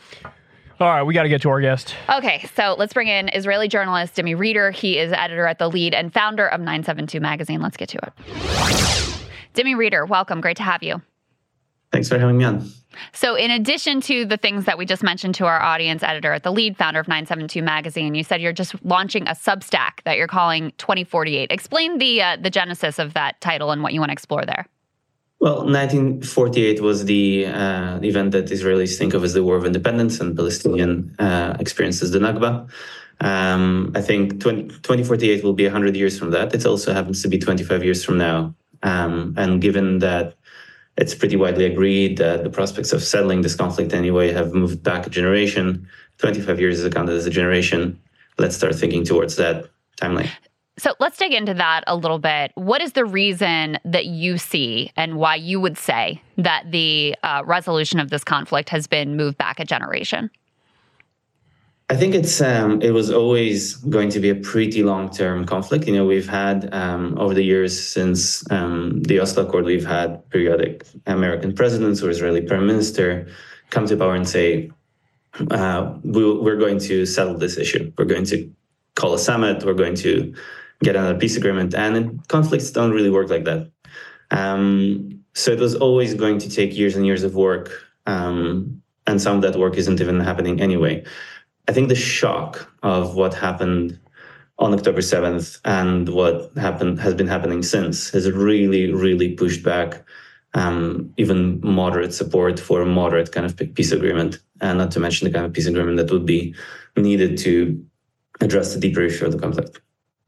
All right, we got to get to our guest. Okay, so let's bring in Israeli journalist Dimi Reader. He is editor at The Lead and founder of nine seventy-two magazine. Let's get to it. Dimi Reader, welcome. Great to have you. Thanks for having me on. So in addition to the things that we just mentioned to our audience, editor at The Lead, founder of nine seventy-two magazine, you said you're just launching a Substack that you're calling twenty forty-eight. Explain the uh, the genesis of that title and what you want to explore there. Well, nineteen forty-eight was the uh, event that Israelis think of as the War of Independence, and Palestinian uh, experiences the Nakba. Um, I think twenty forty-eight will be one hundred years from that. It also happens to be twenty-five years from now. Um, and given that it's pretty widely agreed that the prospects of settling this conflict anyway have moved back a generation, twenty-five years is counted as a generation. Let's start thinking towards that timeline. So let's dig into that a little bit. What is the reason that you see and why you would say that the uh, resolution of this conflict has been moved back a generation? I think it's um, it was always going to be a pretty long-term conflict. You know, we've had um, over the years since um, the Oslo Accord, we've had periodic American presidents or Israeli prime minister come to power and say, uh, we'll, we're going to settle this issue. We're going to call a summit. We're going to get another peace agreement. And conflicts don't really work like that. Um, so it was always going to take years and years of work. Um, and some of that work isn't even happening anyway. I think the shock of what happened on October seventh and what happened has been happening since has really, really pushed back um, even moderate support for a moderate kind of peace agreement, and not to mention the kind of peace agreement that would be needed to address the deeper issue of the conflict.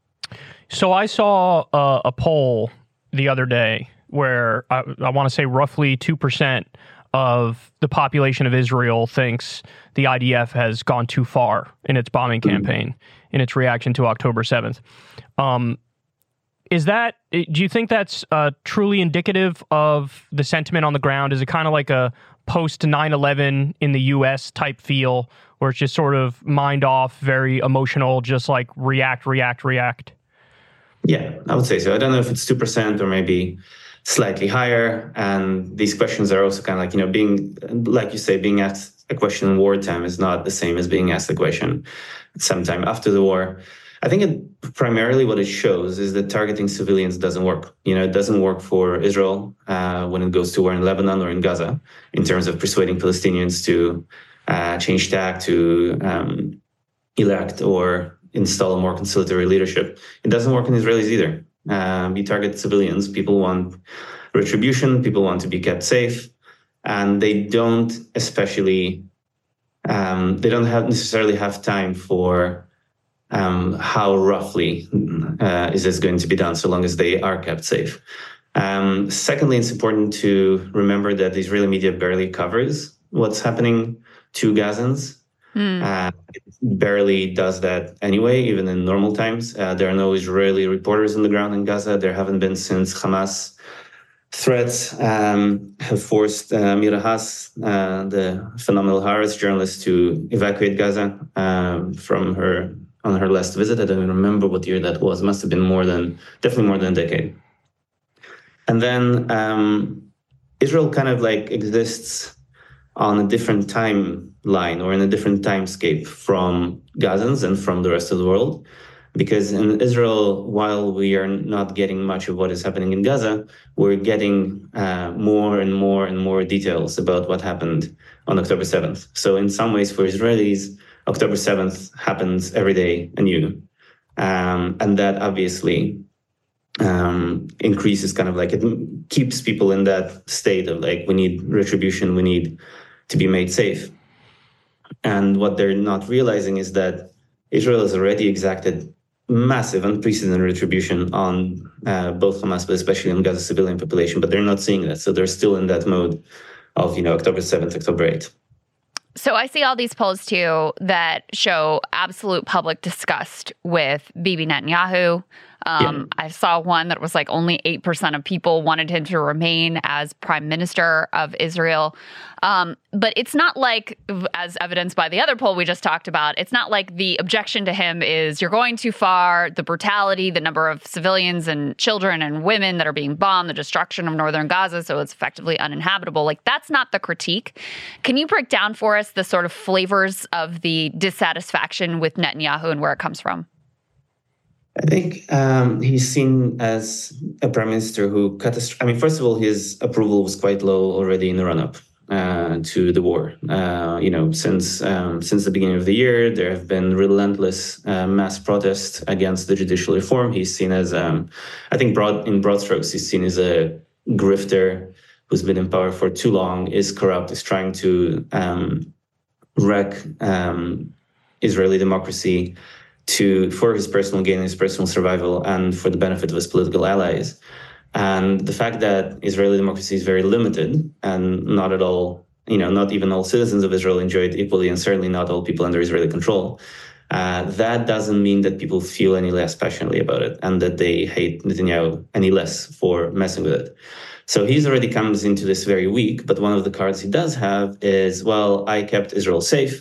So I saw uh, a poll the other day where I, I want to say roughly two percent of the population of Israel thinks the I D F has gone too far in its bombing campaign, in its reaction to October seventh. Um, is that, do you think that's uh, truly indicative of the sentiment on the ground? Is it kind of like a post nine eleven in the U S type feel, where it's just sort of mind off, very emotional, just like react, react, react? Yeah, I would say so. I don't know if it's two percent or maybe slightly higher. And these questions are also kind of like, you know, being, like you say, being asked a question in wartime is not the same as being asked a question sometime after the war. I think it, primarily what it shows is that targeting civilians doesn't work. You know, it doesn't work for Israel uh, when it goes to war in Lebanon or in Gaza in terms of persuading Palestinians to uh, change tack, to um, elect or install a more conciliatory leadership. It doesn't work in Israelis either. Um, you target civilians. People want retribution. People want to be kept safe. And they don't especially, um, they don't have necessarily have time for um, how roughly uh, is this going to be done, so long as they are kept safe. Um, secondly, it's important to remember that the Israeli media barely covers what's happening to Gazans. Mm. Uh, it barely does that anyway, even in normal times. Uh, there are no Israeli reporters on the ground in Gaza. There haven't been since Hamas threats um, have forced uh, Mira Haas, uh, the phenomenal Haaretz journalist, to evacuate Gaza um, from her on her last visit. I don't even remember what year that was. It must have been more than, definitely more than a decade. And then um, Israel kind of like exists on a different timeline or in a different timescape from Gazans and from the rest of the world. Because in Israel, while we are not getting much of what is happening in Gaza, we're getting uh, more and more and more details about what happened on October seventh. So in some ways, for Israelis, October seventh happens every day anew. Um, and that obviously um, increases kind of like, it keeps people in that state of like, we need retribution, we need to be made safe. And what they're not realizing is that Israel has already exacted massive, unprecedented retribution on uh, both Hamas, but especially on Gaza civilian population. But they're not seeing that. So they're still in that mode of, you know, October seventh, October eighth. So I see all these polls, too, that show absolute public disgust with Bibi Netanyahu. Um, yeah. I saw one that was like only eight percent of people wanted him to remain as prime minister of Israel. Um, but it's not like, as evidenced by the other poll we just talked about, it's not like the objection to him is you're going too far, the brutality, the number of civilians and children and women that are being bombed, the destruction of northern Gaza, so it's effectively uninhabitable. Like, that's not the critique. Can you break down for us the sort of flavors of the dissatisfaction with Netanyahu and where it comes from? I think um, he's seen as a prime minister who catastroph- I mean, first of all, his approval was quite low already in the run-up uh, to the war. Uh, you know, since um, since the beginning of the year, there have been relentless uh, mass protests against the judicial reform. He's seen as, um, I think, broad in broad strokes, he's seen as a grifter who's been in power for too long, is corrupt, is trying to um, wreck um, Israeli democracy to for his personal gain, his personal survival, and for the benefit of his political allies. And the fact that Israeli democracy is very limited and not at all, you know, not even all citizens of Israel enjoy it equally, and certainly not all people under Israeli control, uh, that doesn't mean that people feel any less passionately about it and that they hate Netanyahu any less for messing with it. So he's already comes into this very weak, but one of the cards he does have is, well, I kept Israel safe.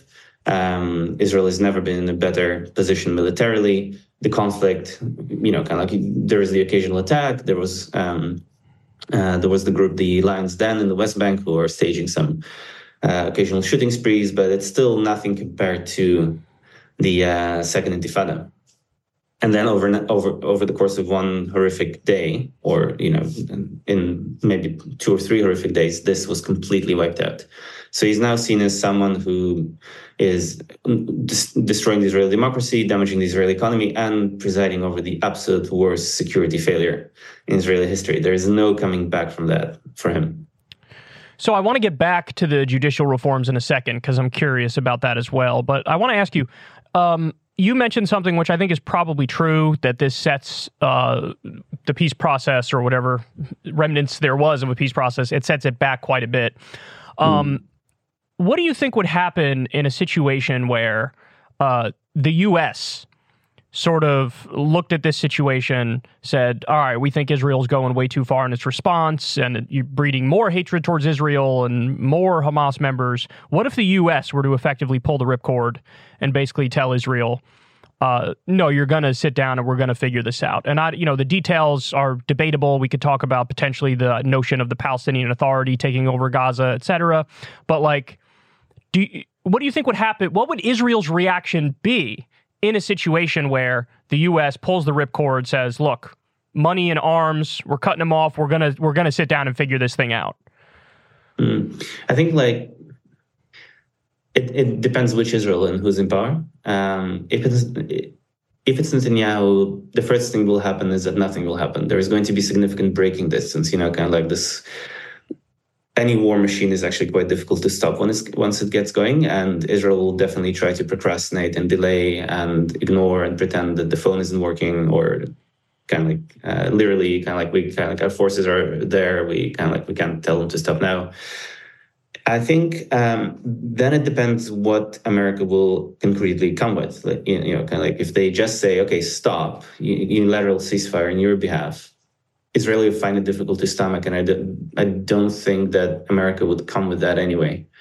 Um, Israel has never been in a better position militarily. The conflict, you know, kind of like there was the occasional attack. There was um, uh, there was the group, the Lions Den in the West Bank, who are staging some uh, occasional shooting sprees, but it's still nothing compared to the uh, Second Intifada. And then over over over the course of one horrific day, or you know, in, in maybe two or three horrific days, this was completely wiped out. So he's now seen as someone who is dis- destroying the Israeli democracy, damaging the Israeli economy, and presiding over the absolute worst security failure in Israeli history. There is no coming back from that for him. So I want to get back to the judicial reforms in a second, because I'm curious about that as well. But I want to ask you, um, you mentioned something which I think is probably true, that this sets uh, the peace process, or whatever remnants there was of a peace process, it sets it back quite a bit. Um, mm. What do you think would happen in a situation where uh, the U S sort of looked at this situation, said, all right, we think Israel's going way too far in its response, and you're breeding more hatred towards Israel and more Hamas members? What if the U S were to effectively pull the ripcord and basically tell Israel, uh, no, you're going to sit down and we're going to figure this out? And I, you know, the details are debatable. We could talk about potentially the notion of the Palestinian Authority taking over Gaza, et cetera. But like, do you, what do you think would happen? What would Israel's reaction be in a situation where the U S pulls the ripcord, says, look, money and arms, we're cutting them off. We're going to, we're going to sit down and figure this thing out? Mm. I think like it, it depends which Israel and who's in power. Um, if it's, if it's Netanyahu, the first thing will happen is that nothing will happen. There is going to be significant braking distance, you know, kind of like this. Any war machine is actually quite difficult to stop when it's, once it gets going, and Israel will definitely try to procrastinate and delay and ignore and pretend that the phone isn't working, or kind of like uh, literally kind of like we kind of like our forces are there. We kind of like we can't tell them to stop now. I think um, then it depends what America will concretely come with. Like, you know, kind of like if they just say, okay, stop, unilateral ceasefire on your behalf, Israeli find it difficult to stomach, and I, do, I don't think that America would come with that anyway.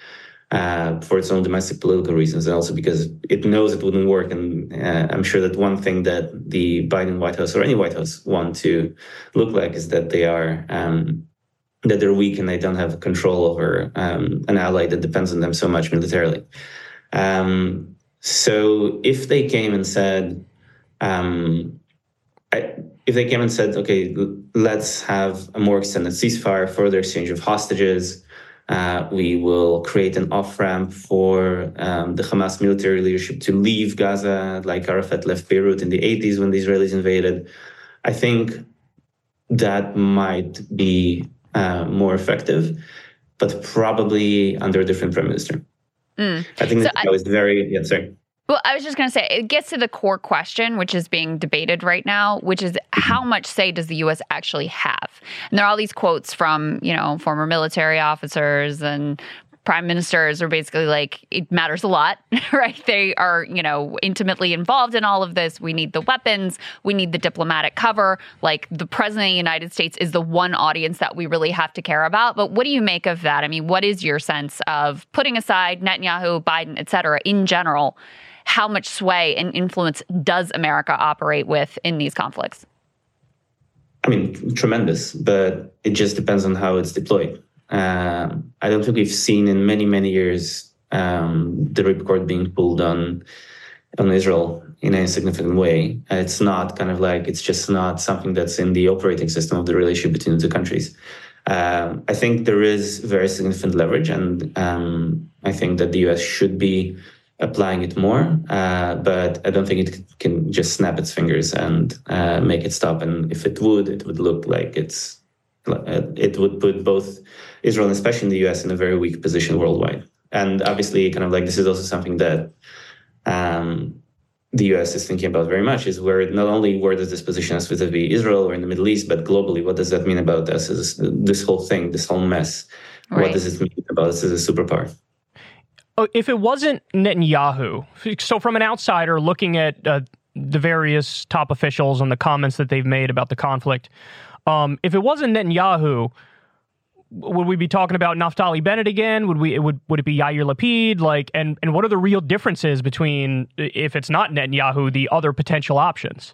uh, for its own domestic political reasons, and also because it knows it wouldn't work. And uh, I'm sure that one thing that the Biden White House or any White House want to look like is that they are um, that they're weak and they don't have control over um, an ally that depends on them so much militarily. Um, so if they came and said, um, I, if they came and said, okay, let's have a more extended ceasefire, further exchange of hostages, uh, we will create an off-ramp for um, the Hamas military leadership to leave Gaza, like Arafat left Beirut in the eighties when the Israelis invaded, I think that might be uh, more effective, but probably under a different prime minister. Mm. I think so that was very, yeah, sorry. Well, I was just going to say, it gets to the core question, which is being debated right now, which is how much say does the U S actually have? And there are all these quotes from, you know, former military officers and prime ministers are basically like, it matters a lot, right? They are, you know, intimately involved in all of this. We need the weapons. We need the diplomatic cover. Like, the president of the United States is the one audience that we really have to care about. But what do you make of that? I mean, what is your sense of, putting aside Netanyahu, Biden, et cetera, in general, how much sway and influence does America operate with in these conflicts? I mean, tremendous, but it just depends on how it's deployed. Uh, I don't think we've seen in many, many years um, the ripcord being pulled on on Israel in a significant way. It's not kind of like, it's just not something that's in the operating system of the relationship between the two countries. Um, I think there is very significant leverage, and um, I think that the U S should be applying it more, uh, but I don't think it can just snap its fingers and uh, make it stop. And if it would, it would look like it's, uh, it would put both Israel and especially the U S in a very weak position worldwide. And obviously, kind of like, this is also something that um, the U S is thinking about very much, is where not only where does this position us vis-a-vis Israel or in the Middle East, but globally, what does that mean about us as this whole thing, this whole mess? Right. What does it mean about us as a superpower? If it wasn't Netanyahu, so from an outsider looking at uh, the various top officials and the comments that they've made about the conflict, um, if it wasn't Netanyahu, would we be talking about Naftali Bennett again? Would we? Would would it be Yair Lapid? Like, and and what are the real differences between, if it's not Netanyahu, the other potential options?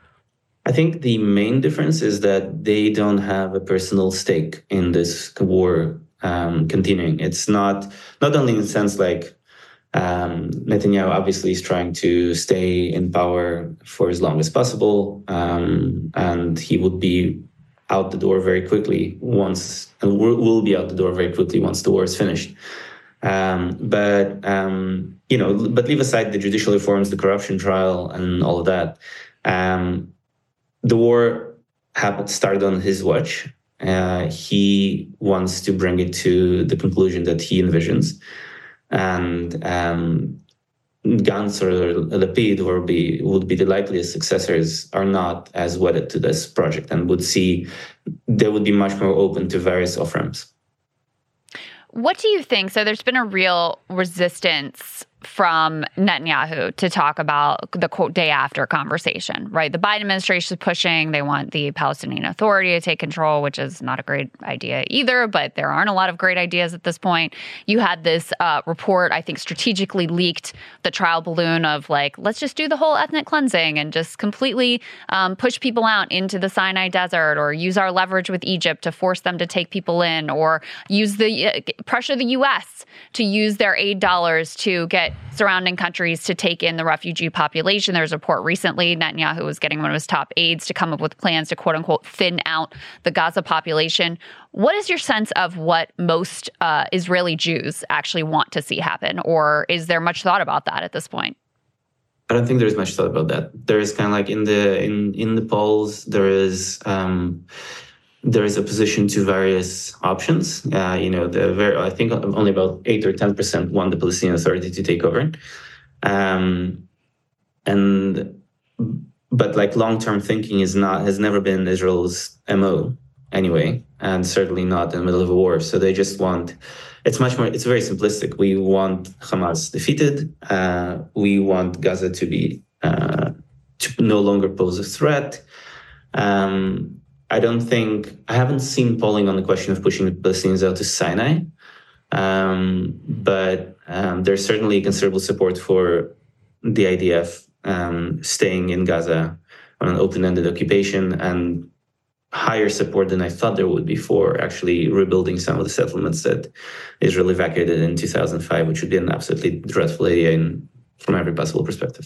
I think the main difference is that they don't have a personal stake in this war Um, continuing. It's not not only in the sense like um, Netanyahu obviously is trying to stay in power for as long as possible, um, and he would be out the door very quickly once, and will be out the door very quickly once the war is finished. Um, but um, you know, but leave aside the judicial reforms, the corruption trial, and all of that. Um, the war happened started on his watch. Uh, he wants to bring it to the conclusion that he envisions. And um, Gantz or Lapid would be, would be the likeliest successors are not as wedded to this project and would see, they would be much more open to various off-ramps. What do you think? So there's been a real resistance from Netanyahu to talk about the quote day after conversation, right? The Biden administration is pushing, they want the Palestinian Authority to take control, which is not a great idea either, but there aren't a lot of great ideas at this point. You had this uh, report, I think strategically leaked, the trial balloon of like, let's just do the whole ethnic cleansing and just completely um, push people out into the Sinai Desert, or use our leverage with Egypt to force them to take people in, or use the uh, pressure the U S to use their aid dollars to get surrounding countries to take in the refugee population. There was a report recently, Netanyahu was getting one of his top aides to come up with plans to quote unquote thin out the Gaza population. What is your sense of what most uh, Israeli Jews actually want to see happen? Or is there much thought about that at this point? I don't think there's much thought about that. There is kind of like in the in in the polls, there is um, there is opposition to various options. Uh, you know, the very, I think only about eight or ten percent want the Palestinian Authority to take over, um, and but like long-term thinking is not has never been Israel's M O anyway, and certainly not in the middle of a war. So they just want. It's much more. It's very simplistic. We want Hamas defeated. Uh, we want Gaza to be uh, to no longer pose a threat. Um, I don't think, I haven't seen polling on the question of pushing the Palestinians out to Sinai. Um, but um, there's certainly considerable support for the idea of um, staying in Gaza on an open-ended occupation, and higher support than I thought there would be for actually rebuilding some of the settlements that Israel evacuated in two thousand five, which would be an absolutely dreadful idea in, from every possible perspective.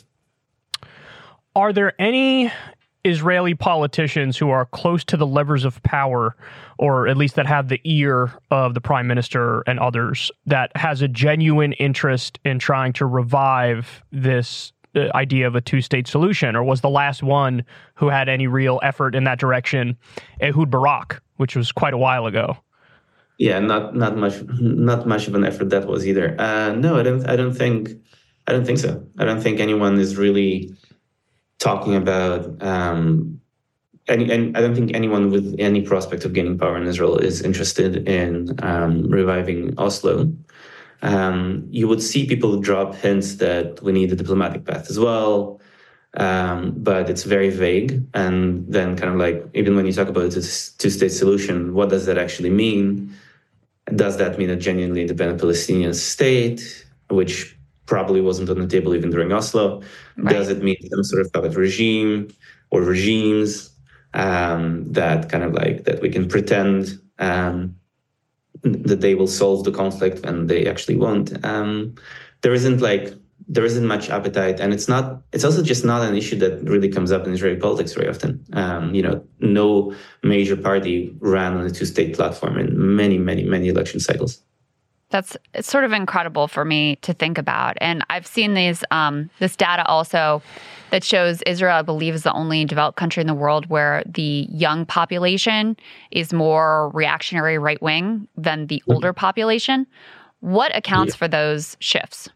Are there any Israeli politicians who are close to the levers of power, or at least that have the ear of the prime minister and others, that has a genuine interest in trying to revive this uh, idea of a two-state solution? Or was the last one who had any real effort in that direction Ehud Barak, which was quite a while ago? Yeah, not not much not much of an effort that was either. Uh, no, I don't. I don't think. I don't think so. I don't think anyone is really talking about, um, any, and I don't think anyone with any prospect of gaining power in Israel is interested in um, reviving Oslo. Um, you would see people drop hints that we need a diplomatic path as well, um, but it's very vague. And then kind of like, even when you talk about a two-state solution, what does that actually mean? Does that mean a genuinely independent Palestinian state, which probably wasn't on the table even during Oslo? Right. Does it mean some sort of puppet regime or regimes um, that kind of like, that we can pretend um, that they will solve the conflict and they actually won't? Um, there isn't like, there isn't much appetite, and it's not, it's also just not an issue that really comes up in Israeli politics very often. Um, you know, no major party ran on a two-state platform in many, many, many election cycles. That's it's sort of incredible for me to think about. And I've seen these um, this data also that shows Israel, I believe, is the only developed country in the world where the young population is more reactionary right-wing than the older population. What accounts yeah. for those shifts?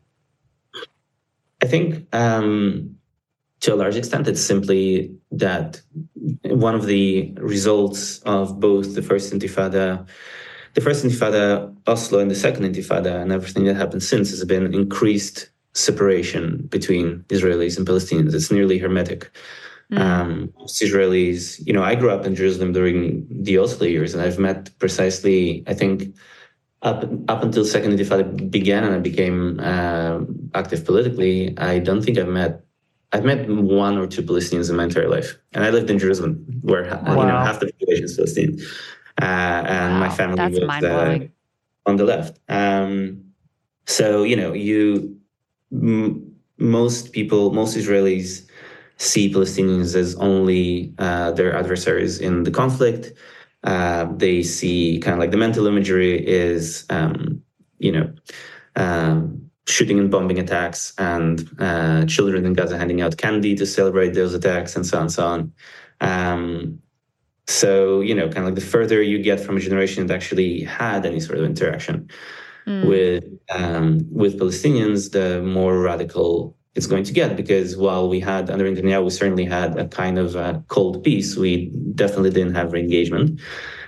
I think um, to a large extent, it's simply that one of the results of both the first Intifada The first Intifada, Oslo, and the second Intifada, and everything that happened since, has been increased separation between Israelis and Palestinians. It's nearly hermetic. Mm. Um, Israelis, you know, I grew up in Jerusalem during the Oslo years, and I've met precisely, I think, up up until second Intifada began and I became uh, active politically, I don't think I've met, I've met one or two Palestinians in my entire life. And I lived in Jerusalem, where wow. you know half the population is Palestinian. Uh, and wow, my family was uh, on the left. Um, so, you know, you m- most people, most Israelis see Palestinians as only uh, their adversaries in the conflict. Uh, they see kind of like the mental imagery is, um, you know, um, shooting and bombing attacks, and uh, children in Gaza handing out candy to celebrate those attacks, and so on and so on. Um, So, you know, kind of like the further you get from a generation that actually had any sort of interaction mm. with um, with Palestinians, the more radical it's going to get. Because while we had, under Netanyahu, we certainly had a kind of a cold peace, we definitely didn't have re-engagement.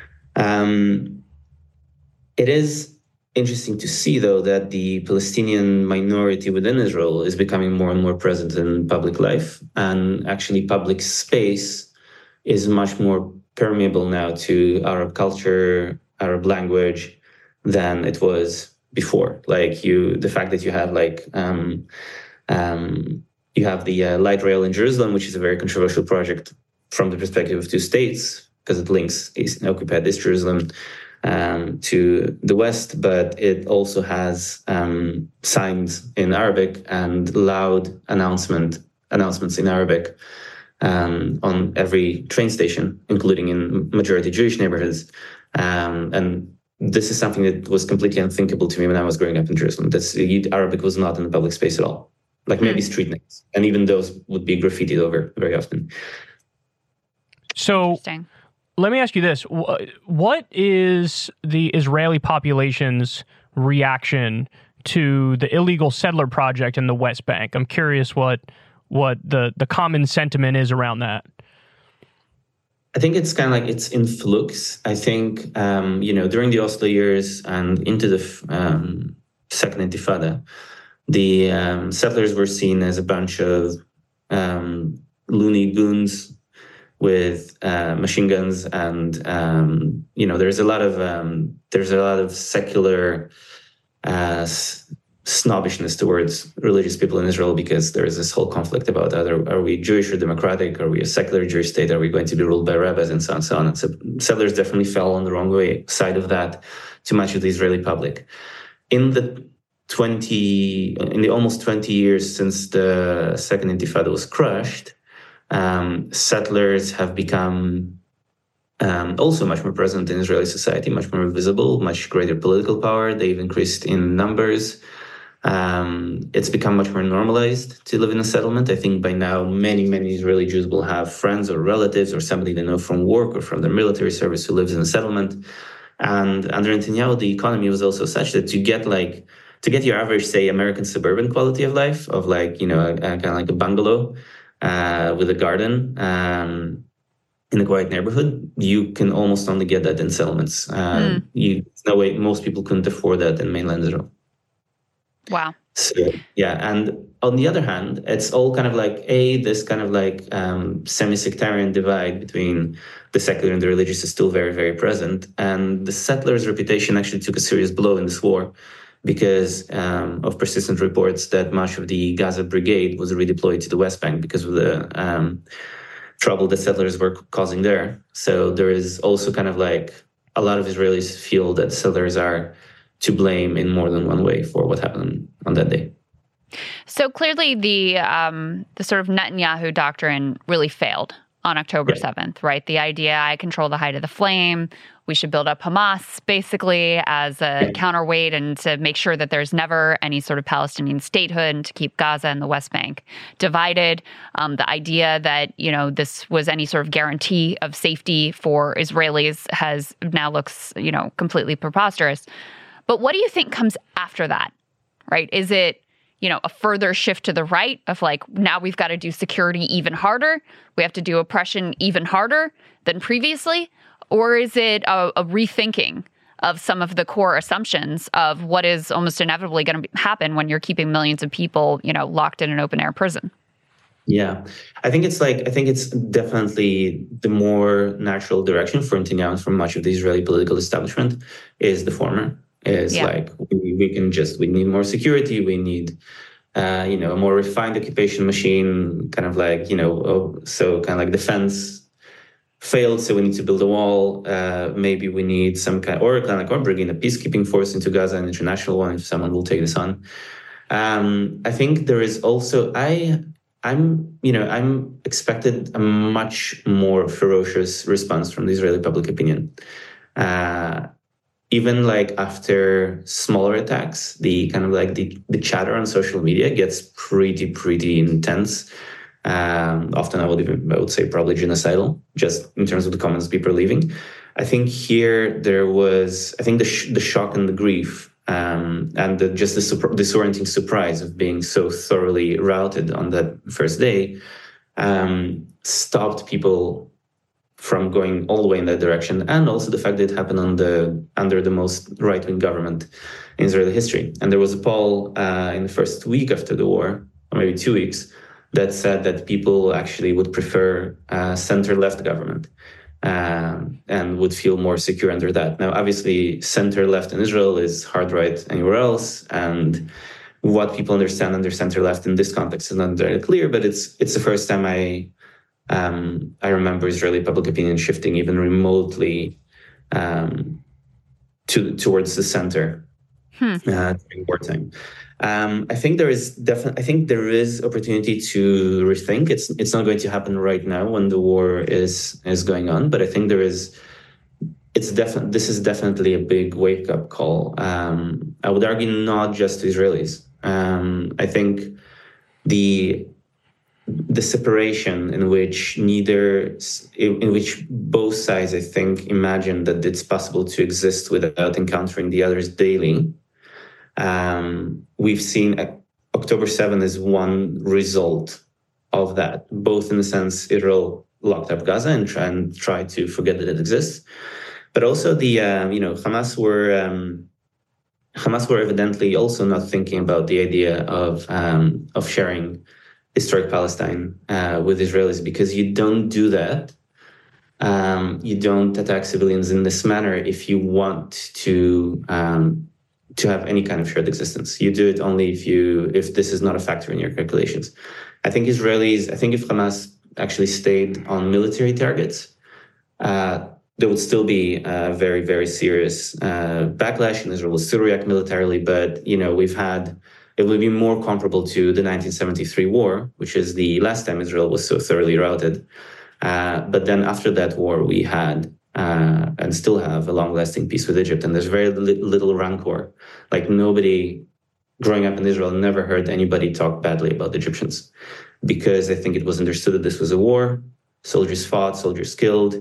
Um, it is interesting to see, though, that the Palestinian minority within Israel is becoming more and more present in public life. And actually public space is much more permeable now to Arab culture, Arab language, than it was before. Like you, the fact that you have like, um, um, you have the uh, light rail in Jerusalem, which is a very controversial project from the perspective of two states, because it links East, occupied East Jerusalem um, to the West, but it also has um, signs in Arabic and loud announcement announcements in Arabic Um, on every train station, including in majority Jewish neighborhoods. Um, and this is something that was completely unthinkable to me when I was growing up in Jerusalem. That's, Arabic was not in the public space at all. Like maybe mm. street names. And even those would be graffitied over very often. So let me ask you this. What is the Israeli population's reaction to the illegal settler project in the West Bank? I'm curious what what the, the common sentiment is around that. I think it's kind of like it's in flux. I think, um, you know, during the Oslo years and into the um, second Intifada, the um, settlers were seen as a bunch of um, loony goons with uh, machine guns. And, um, you know, there's a lot of um, there's a lot of secular uh, snobbishness towards religious people in Israel, because there is this whole conflict about either are we Jewish or democratic, are we a secular Jewish state, are we going to be ruled by rabbis, and so on and so on. And so settlers definitely fell on the wrong way side of that to much of the Israeli public. In the twenty, in the almost twenty years since the Second Intifada was crushed, um, settlers have become um, also much more present in Israeli society, much more visible, much greater political power. They've increased in numbers. Um, it's become much more normalized to live in a settlement. I think by now, many, many Israeli Jews will have friends or relatives or somebody they know from work or from their military service who lives in a settlement. And under Netanyahu, the economy was also such that to get like, to get your average, say, American suburban quality of life of like, you know, a, a kind of like a bungalow uh, with a garden um, in a quiet neighborhood, you can almost only get that in settlements. Uh, mm. you, no way, most people couldn't afford that in mainland Israel. Wow. So, yeah. And on the other hand, it's all kind of like, A, this kind of like um, semi-sectarian divide between the secular and the religious is still very, very present. And the settlers' reputation actually took a serious blow in this war because um, of persistent reports that much of the Gaza brigade was redeployed to the West Bank because of the um, trouble that settlers were causing there. So there is also kind of like a lot of Israelis feel that settlers are to blame in more than one way for what happened on that day. So clearly the um, the sort of Netanyahu doctrine really failed on October seventh, right? The idea, I control the height of the flame, we should build up Hamas basically as a counterweight and to make sure that there's never any sort of Palestinian statehood and to keep Gaza and the West Bank divided. Um, the idea that, you know, this was any sort of guarantee of safety for Israelis has now looks, you know, completely preposterous. But what do you think comes after that, right? Is it, you know, a further shift to the right of like, now we've got to do security even harder. We have to do oppression even harder than previously. Or is it a, a rethinking of some of the core assumptions of what is almost inevitably going to happen when you're keeping millions of people, you know, locked in an open air prison? Yeah, I think it's like, I think it's definitely the more natural direction for Netanyahu from much of the Israeli political establishment is the former. Is yeah. like, we, we can just, we need more security, we need, uh, you know, a more refined occupation machine, kind of like, you know, oh, so kind of like defense failed, so we need to build a wall. Uh, maybe we need some kind, or kind of like, or bringing a peacekeeping force into Gaza, an international one, if someone will take this on. Um, I think there is also, I, I'm, you know, I'm expected a much more ferocious response from the Israeli public opinion. Uh, Even like after smaller attacks, the kind of like the, the chatter on social media gets pretty, pretty intense. Um, often I would even, I would say probably genocidal, just in terms of the comments people are leaving. I think here there was, I think the sh- the shock and the grief um, and the, just the super- disorienting surprise of being so thoroughly routed on that first day um, stopped people from going all the way in that direction, and also the fact that it happened on the under the most right-wing government in Israeli history. And there was a poll uh, in the first week after the war, or maybe two weeks, that said that people actually would prefer a center-left government um, and would feel more secure under that. Now, obviously, center-left in Israel is hard-right anywhere else, and what people understand under center-left in this context is not very clear, but it's it's the first time I Um, I remember Israeli public opinion shifting even remotely um, to towards the center hmm. uh, during wartime. Um, I think there is definitely. I think there is opportunity to rethink. It's it's not going to happen right now when the war is is going on, but I think there is. It's definitely. This is definitely a big wake up call. Um, I would argue not just to Israelis. Um, I think the. The separation in which neither, in which both sides, I think, imagine that it's possible to exist without encountering the others daily. Um, we've seen October seventh as one result of that, both in the sense Israel locked up Gaza and try and try to forget that it exists, but also the uh, you know Hamas were um, Hamas were evidently also not thinking about the idea of um, of sharing historic Palestine uh, with Israelis, because you don't do that. Um, you don't attack civilians in this manner if you want to um, to have any kind of shared existence. You do it only if you if this is not a factor in your calculations. I think Israelis, I think if Hamas actually stayed on military targets, uh, there would still be a very, very serious uh, backlash, and Israel will still react militarily. But, you know, we've had, it will be more comparable to the nineteen seventy-three war, which is the last time Israel was so thoroughly routed. Uh, but then after that war, we had uh, and still have a long-lasting peace with Egypt. And there's very li- little rancor. Like nobody growing up in Israel never heard anybody talk badly about the Egyptians, because I think it was understood that this was a war. Soldiers fought, soldiers killed.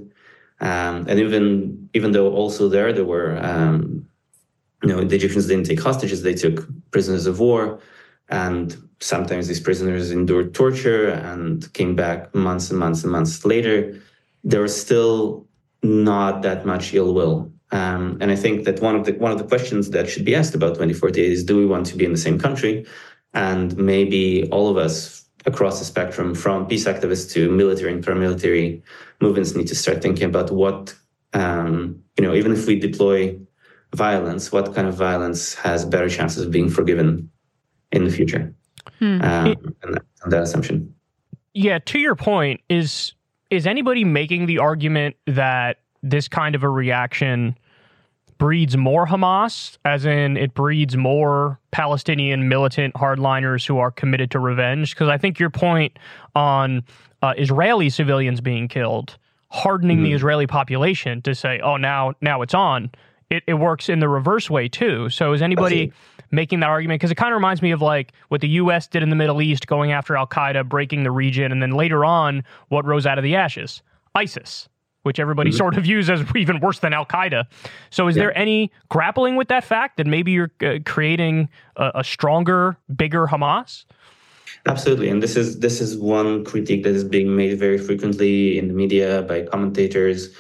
Um, and even even though also there, there were, um, you know, the Egyptians didn't take hostages, they took prisoners of war. And sometimes these prisoners endured torture and came back months and months and months later. There was still not that much ill will. Um, and I think that one of the one of the questions that should be asked about twenty forty-eight is, do we want to be in the same country? And maybe all of us across the spectrum, from peace activists to military and paramilitary movements, need to start thinking about what, um, you know, even if we deploy violence, what kind of violence has better chances of being forgiven in the future? Hmm. Um, and, that, and that assumption. Yeah, to your point, is is anybody making the argument that this kind of a reaction breeds more Hamas, as in it breeds more Palestinian militant hardliners who are committed to revenge? Because I think your point on uh, Israeli civilians being killed, hardening mm-hmm. the Israeli population to say, oh, now now it's on, it, it works in the reverse way too. So is anybody Absolutely. making that argument? Because it kind of reminds me of like what the U S did in the Middle East, going after Al-Qaeda, breaking the region, and then later on, what rose out of the ashes? ISIS, which everybody mm-hmm. sort of views as even worse than Al-Qaeda. So is yeah. there any grappling with that fact that maybe you're uh, creating a, a stronger, bigger Hamas? Absolutely. And this is this is one critique that is being made very frequently in the media by commentators,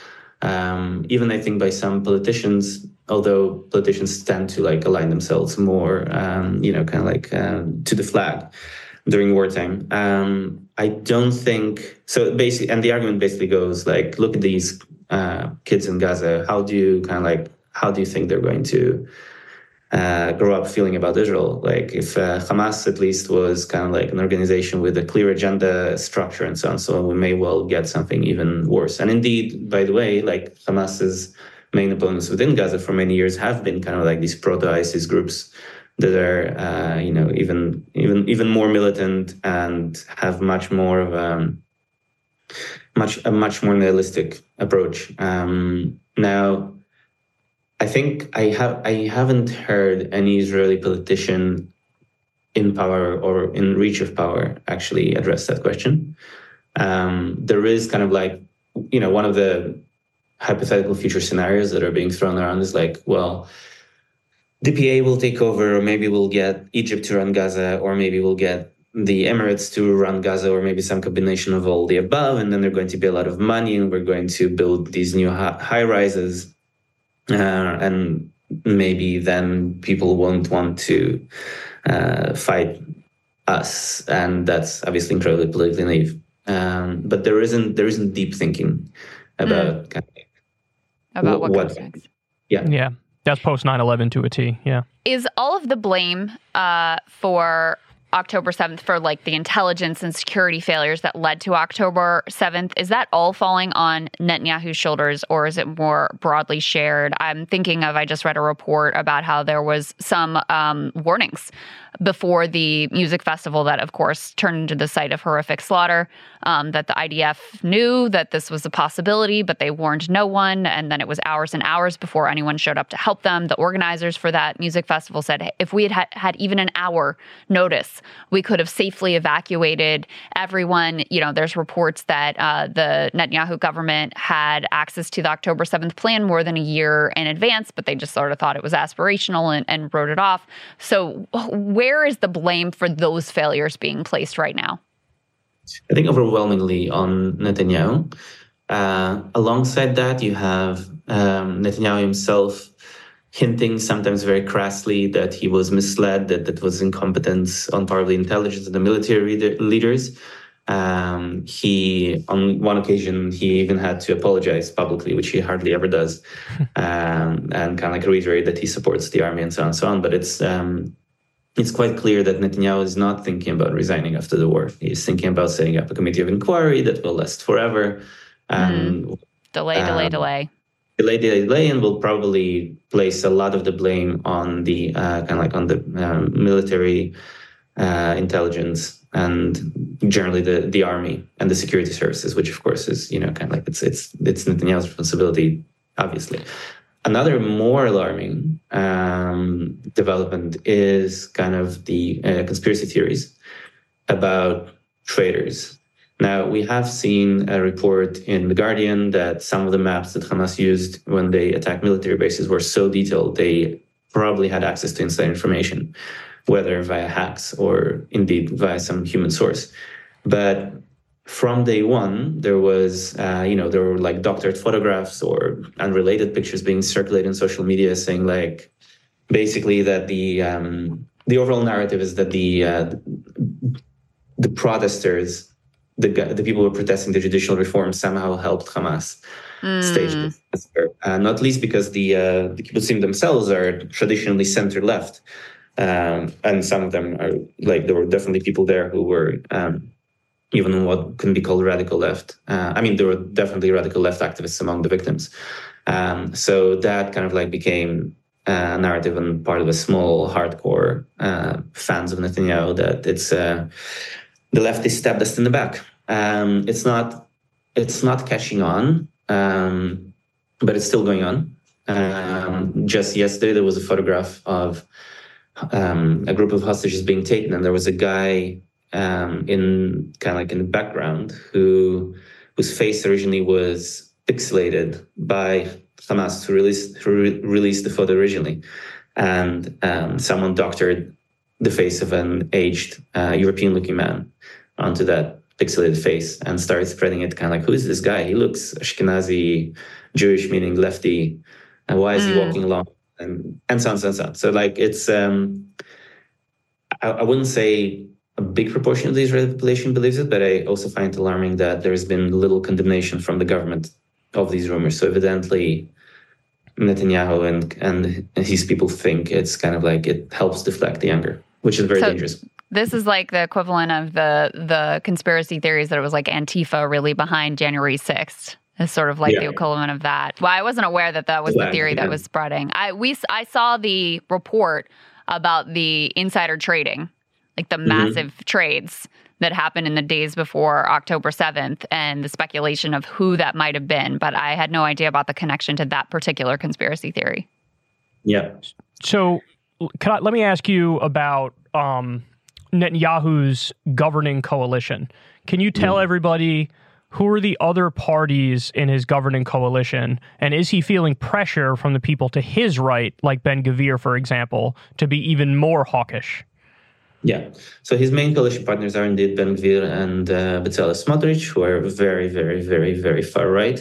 um, even I think by some politicians, although politicians tend to like align themselves more, um, you know, kind of like uh, to the flag during wartime. Um, I don't think so. Basically, and the argument basically goes like, look at these uh, kids in Gaza. How do you kind of like, how do you think they're going to uh, grow up feeling about Israel? Like if uh, Hamas at least was kind of like an organization with a clear agenda, structure, and so on, so we may well get something even worse. And indeed, by the way, like Hamas's main opponents within Gaza for many years have been kind of like these proto-ISIS groups that are, uh, you know, even even even more militant and have much more of a much a much more nihilistic approach. Um, now, I think I have I haven't heard any Israeli politician in power or in reach of power actually address that question. Um, there is kind of like, you know, one of the hypothetical future scenarios that are being thrown around is like, well, D P A will take over, or maybe we'll get Egypt to run Gaza, or maybe we'll get the Emirates to run Gaza, or maybe some combination of all the above. And then there's going to be a lot of money, and we're going to build these new high rises. Uh, and maybe then people won't want to uh, fight us. And that's obviously incredibly politically naive. Um, but there isn't there isn't deep thinking about, mm. kind of about what, what comes next. Yeah. Yeah. That's post nine eleven to a T, yeah. Is all of the blame uh, for October seventh, for like the intelligence and security failures that led to October seventh, is that all falling on Netanyahu's shoulders, or is it more broadly shared? I'm thinking of, I just read a report about how there was some um, warnings before the music festival that, of course, turned into the site of horrific slaughter, um, that the I D F knew that this was a possibility, but they warned no one. And then it was hours and hours before anyone showed up to help them. The organizers for that music festival said, if we had had, had even an hour notice, we could have safely evacuated everyone. You know, there's reports that uh, the Netanyahu government had access to the October seventh plan more than a year in advance, but they just sort of thought it was aspirational and, and wrote it off. So where is the blame for those failures being placed right now? I think overwhelmingly on Netanyahu. Uh, alongside that, you have um, Netanyahu himself hinting, sometimes very crassly, that he was misled, that that was incompetence on part of the intelligence and the military leader, leaders. Um, he, on one occasion, he even had to apologize publicly, which he hardly ever does, um, and kind of like reiterate that he supports the army and so on and so on. But it's um, it's quite clear that Netanyahu is not thinking about resigning after the war. He's thinking about setting up a committee of inquiry that will last forever. And mm. Delay, delay, um, delay. Delay, delay, delay, and will probably place a lot of the blame on the uh, kind of like on the um, military uh, intelligence and generally the, the army and the security services, which of course is, you know, kind of like it's it's it's Netanyahu's responsibility, obviously. Another more alarming um, development is kind of the uh, conspiracy theories about traitors. Now, we have seen a report in The Guardian that some of the maps that Hamas used when they attacked military bases were so detailed they probably had access to inside information, whether via hacks or indeed via some human source. But from day one, there was, uh, you know, there were like doctored photographs or unrelated pictures being circulated in social media saying like, basically that the um, the overall narrative is that the uh, the protesters, the the people who were protesting the judicial reform somehow helped Hamas mm. stage this. Uh, not least because the uh, the kibbutzim themselves are traditionally center-left. Um, and some of them are like, there were definitely people there who were um, even what can be called radical left. Uh, I mean, there were definitely radical left activists among the victims. Um, so that kind of like became a narrative and part of a small hardcore uh, fans of Netanyahu that it's uh, the left is stabbed us in the back. Um, it's not it's not catching on, um, but it's still going on. Um, just yesterday, there was a photograph of um, a group of hostages being taken, and there was a guy um, in kind of like in the background who whose face originally was pixelated by Hamas who released who re- released the photo originally, and um, someone doctored the face of an aged uh, European-looking man onto that pixelated face and started spreading it, kind of like, who is this guy? He looks Ashkenazi, Jewish, meaning lefty, and why is mm. he walking along? And and so on, so on, so on. So like it's, um, I, I wouldn't say a big proportion of the Israeli population believes it, but I also find it alarming that there has been little condemnation from the government of these rumors. So evidently, Netanyahu and and his people think it's kind of like it helps deflect the anger, which is very so dangerous. This is like the equivalent of the the conspiracy theories that it was like Antifa really behind January sixth. It's sort of like yeah. the equivalent of that. Well, I wasn't aware that that was the theory that was spreading. I we I saw the report about the insider trading, like the mm-hmm. massive trades that happened in the days before October seventh and the speculation of who that might have been. But I had no idea about the connection to that particular conspiracy theory. Yeah. So can I, let me ask you about um, Netanyahu's governing coalition. Can you tell mm. everybody who are the other parties in his governing coalition? And is he feeling pressure from the people to his right, like Ben-Gvir, for example, to be even more hawkish? Yeah. So his main coalition partners are indeed Ben-Gvir and uh, Bezalel Smotrich, who are very, very, very, very far right.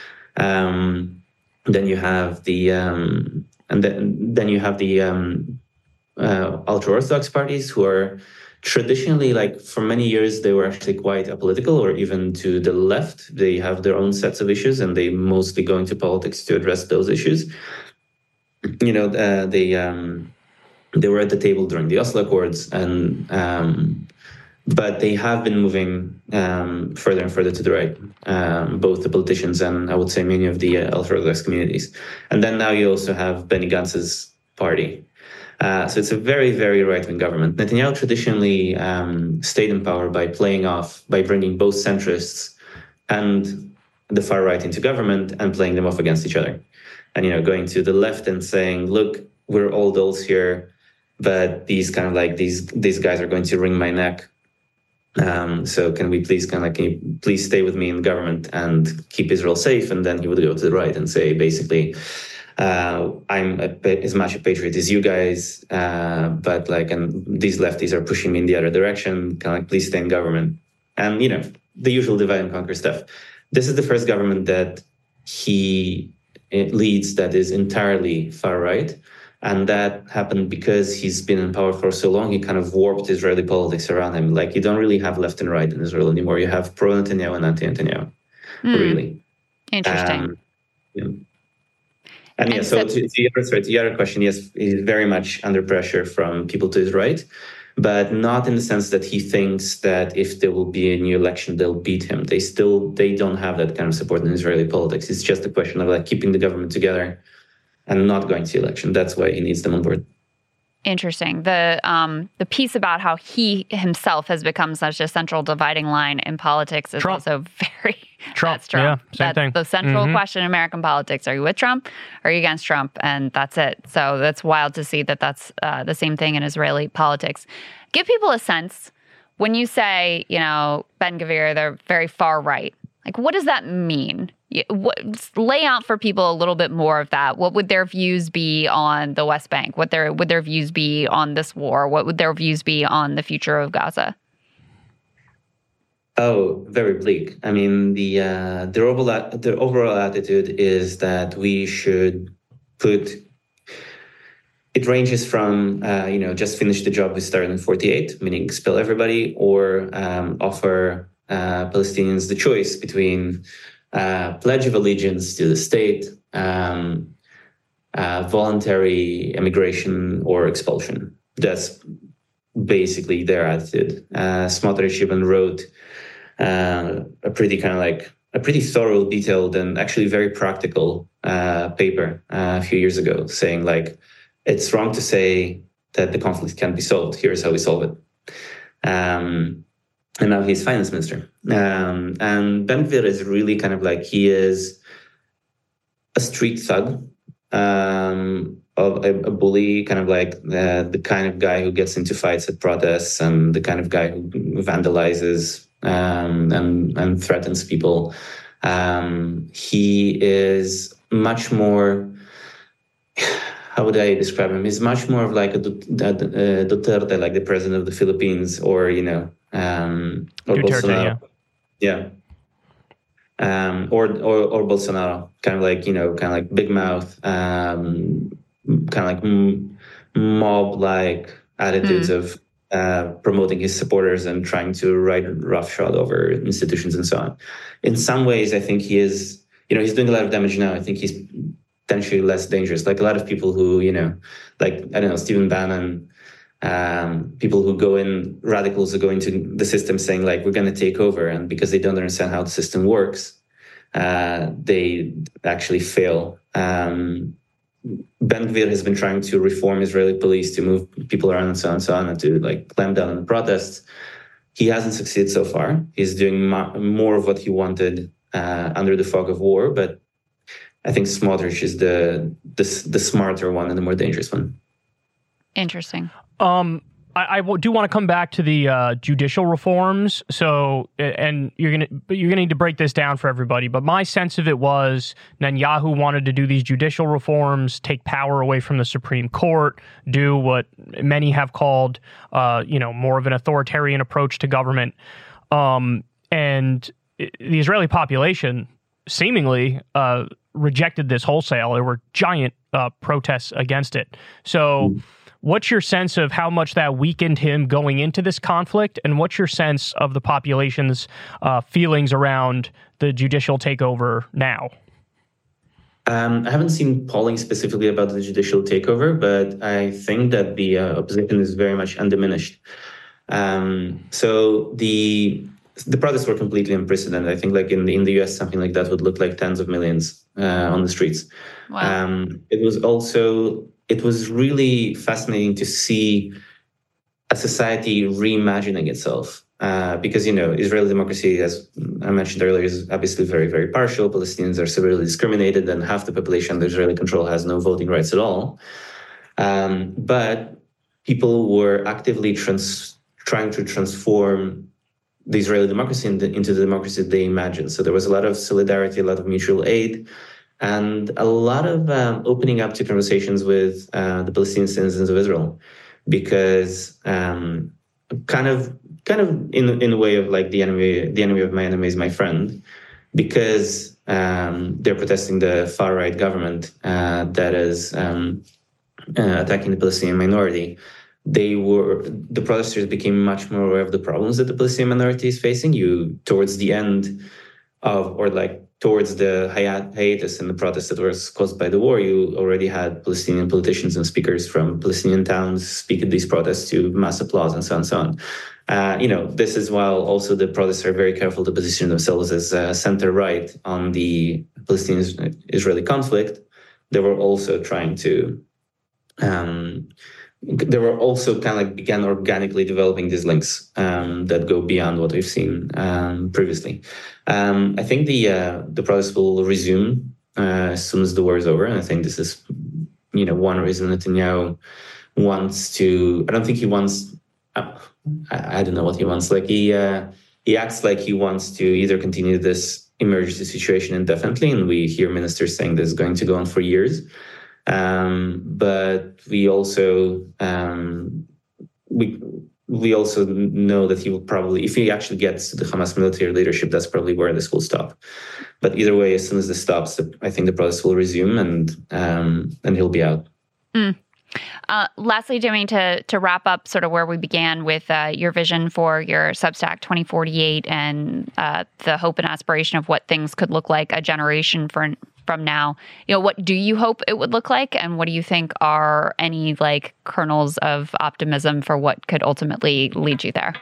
Um, then you have the um, and then then you have the um, uh, ultra-Orthodox parties, who are traditionally, like for many years, they were actually quite apolitical, or even to the left. They have their own sets of issues, and they mostly go into politics to address those issues. You know, uh, they. Um, They were at the table during the Oslo Accords, and um, but they have been moving um, further and further to the right, um, both the politicians and I would say many of the uh, ultra-Orthodox communities. And then now you also have Benny Gantz's party. Uh, so it's a very, very right-wing government. Netanyahu traditionally um, stayed in power by playing off, by bringing both centrists and the far right into government and playing them off against each other. And, you know, going to the left and saying, look, we're all adults here, but these kind of like these these guys are going to wring my neck. Um, so can we please kind of like, can you please stay with me in the government and keep Israel safe? And then he would go to the right and say, basically, uh, I'm a, as much a patriot as you guys, uh, but like, and these lefties are pushing me in the other direction. Kind of like, please stay in government. And, you know, the usual divide and conquer stuff. This is the first government that he leads that is entirely far right. And that happened because he's been in power for so long, he kind of warped Israeli politics around him. Like, you don't really have left and right in Israel anymore. You have pro-Netanyahu and anti-Netanyahu, mm. really. Interesting. Um, yeah. And, and yeah, so, so to, to, your, sorry, to your other question, yes, he's very much under pressure from people to his right, but not in the sense that he thinks that if there will be a new election, they'll beat him. They still, they don't have that kind of support in Israeli politics. It's just a question of like keeping the government together and not going to election. That's why he needs them on board. Interesting. The um, the piece about how he himself has become such a central dividing line in politics is Trump. also very... Trump. That's Trump. Yeah, same that's thing. the central mm-hmm. question in American politics. Are you with Trump? Or are you against Trump? And that's it. So that's wild to see that that's uh, the same thing in Israeli politics. Give people a sense, when you say, you know, Ben Gvir, they're very far right. Like, what does that mean? What, lay out for people a little bit more of that. What would their views be on the West Bank? What their would their views be on this war? What would their views be on the future of Gaza? Oh, very bleak. I mean, the uh, the overall the overall attitude is that we should put. It ranges from uh, you know just finish the job we started in forty-eight, meaning expel everybody, or um, offer uh, Palestinians the choice between uh, pledge of allegiance to the state, um, uh, voluntary immigration, or expulsion. That's basically their attitude. Uh, Smotrich even wrote uh, a pretty kind of like a pretty thorough, detailed, and actually very practical uh, paper uh, a few years ago, saying like, it's wrong to say that the conflict can't be solved. Here's how we solve it. Um, and now he's finance minister. Um, and Ben Gvir is really kind of like, he is a street thug, um, of a, a bully, kind of like the, the kind of guy who gets into fights at protests and the kind of guy who vandalizes um, and, and threatens people. Um, he is much more... How would I describe him? He's much more of like a Duterte, like the president of the Philippines, or, you know, um, or Duterte, Bolsonaro. Yeah. yeah. Um, or, or or Bolsonaro, kind of like, you know, kind of like big mouth, um, kind of like m- mob-like attitudes mm. of uh, promoting his supporters and trying to ride roughshod over institutions and so on. In some ways, I think he is, you know, he's doing a lot of damage now. I think he's potentially less dangerous. Like a lot of people who, you know, like, I don't know, Stephen Bannon, um, people who go in, radicals who go into the system saying like, we're going to take over. And because they don't understand how the system works, uh, they actually fail. Um, Ben Gvir has been trying to reform Israeli police to move people around and so on and so on, and to like clamp down on the protests. He hasn't succeeded so far. He's doing ma- more of what he wanted uh, under the fog of war, but I think Smotrich is the, the the smarter one and the more dangerous one. Interesting. Um, I, I do want to come back to the uh, judicial reforms. So, and you're gonna you're gonna need to break this down for everybody. But my sense of it was Netanyahu wanted to do these judicial reforms, take power away from the Supreme Court, do what many have called, uh, you know, more of an authoritarian approach to government. Um, and the Israeli population seemingly uh, rejected this wholesale. There were giant uh, protests against it. So what's your sense of how much that weakened him going into this conflict? And what's your sense of the population's uh, feelings around the judicial takeover now? Um, I haven't seen polling specifically about the judicial takeover, but I think that the uh, opposition is very much undiminished. Um, so the The protests were completely unprecedented. I think like in the, in the U S, something like that would look like tens of millions uh, on the streets. Wow. Um, it was also, it was really fascinating to see a society reimagining itself. Uh, because, you know, Israeli democracy, as I mentioned earlier, is obviously very, very partial. Palestinians are severely discriminated, and half the population under Israeli control has no voting rights at all. Um, but people were actively trans- trying to transform the Israeli democracy into the democracy they imagined. So there was a lot of solidarity, a lot of mutual aid, and a lot of um, opening up to conversations with uh, the Palestinian citizens of Israel, because um, kind of, kind of in in a way of like the enemy, the enemy of my enemy is my friend, because um, they're protesting the far right government uh, that is um, uh, attacking the Palestinian minority, they were the protesters became much more aware of the problems that the Palestinian minority is facing. You towards the end of, or like towards the hiatus in the protests that was caused by the war, you already had Palestinian politicians and speakers from Palestinian towns speak at these protests to mass applause and so on and so on. Uh, you know, this is while also the protests are very careful to position themselves as uh, center-right on the Palestinian-Israeli conflict. They were also trying to, um, they were also kind of like began organically developing these links um, that go beyond what we've seen um, previously. Um, I think the uh, the protests will resume uh, as soon as the war is over, and I think this is, you know, one reason Netanyahu wants to. I don't think he wants. Uh, I, I don't know what he wants. Like he uh, he acts like he wants to either continue this emergency situation indefinitely, and we hear ministers saying this is going to go on for years. Um, but we also um, we. We also know that he will probably, if he actually gets to the Hamas military leadership, that's probably where this will stop. But either way, as soon as this stops, I think the protests will resume, and um, and he'll be out. Mm. Uh, lastly, Jimmy, to to wrap up sort of where we began with uh, your vision for your Substack twenty forty-eight and uh, the hope and aspiration of what things could look like a generation from from now. You know, what do you hope it would look like, and what do you think are any like kernels of optimism for what could ultimately lead you there?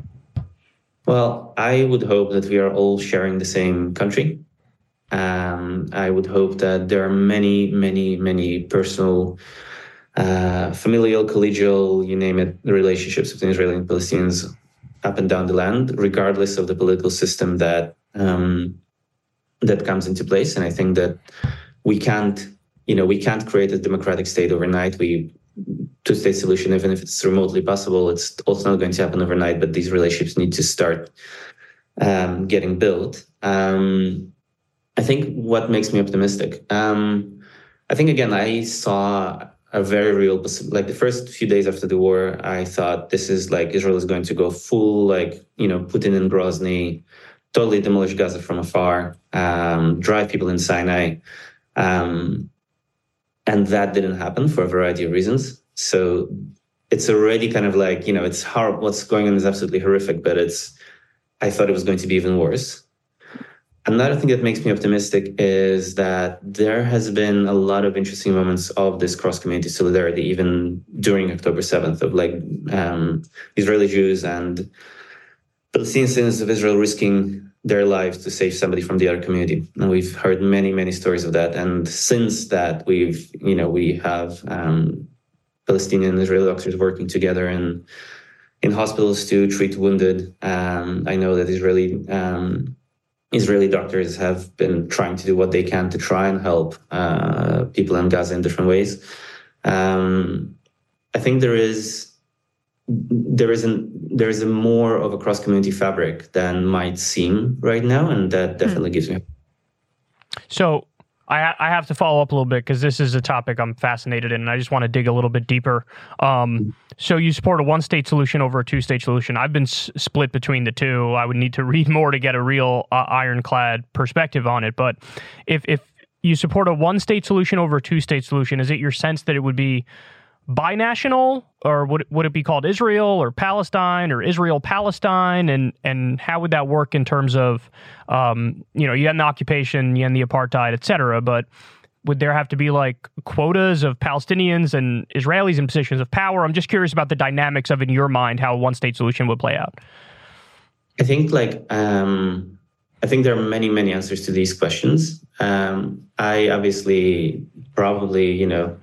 Well, I would hope that we are all sharing the same country. Um, I would hope that there are many, many, many personal, uh, familial, collegial, you name it, relationships between Israeli and Palestinians up and down the land, regardless of the political system that um, that comes into place. And I think that we can't, you know, we can't create a democratic state overnight. We two-state solution, even if it's remotely possible, it's also not going to happen overnight. But these relationships need to start um, getting built. Um, I think what makes me optimistic. Um, I think again, I saw a very real, like the first few days after the war, I thought this is like Israel is going to go full, like, you know, Putin in Grozny, totally demolish Gaza from afar, um, drive people in Sinai. Um, and that didn't happen for a variety of reasons. So it's already kind of like, you know, it's horrible. What's going on is absolutely horrific, but it's, I thought it was going to be even worse. Another thing that makes me optimistic is that there has been a lot of interesting moments of this cross-community solidarity, even during October seventh, of like um, Israeli Jews and Palestinian citizens of Israel risking their lives to save somebody from the other community. And we've heard many, many stories of that. And since that, we've, you know, we have um, Palestinian and Israeli doctors working together in, in hospitals to treat wounded. Um, I know that Israeli um, Israeli doctors have been trying to do what they can to try and help uh, people in Gaza in different ways. Um, I think there is there is an there is a more of a cross-community fabric than might seem right now, and that definitely mm. gives me. So I I have to follow up a little bit because this is a topic I'm fascinated in, and I just want to dig a little bit deeper. Um, so you support a one-state solution over a two-state solution. I've been s- split between the two. I would need to read more to get a real uh, ironclad perspective on it. But if if you support a one-state solution over a two-state solution, is it your sense that it would be binational, or would it, would it be called Israel or Palestine or Israel-Palestine? And and how would that work in terms of, um, you know, you end the occupation, you end the apartheid, et cetera, but would there have to be like quotas of Palestinians and Israelis in positions of power? I'm just curious about the dynamics of, in your mind, how a one-state solution would play out. I think like, um, I think there are many, many answers to these questions. Um, I obviously probably, you know,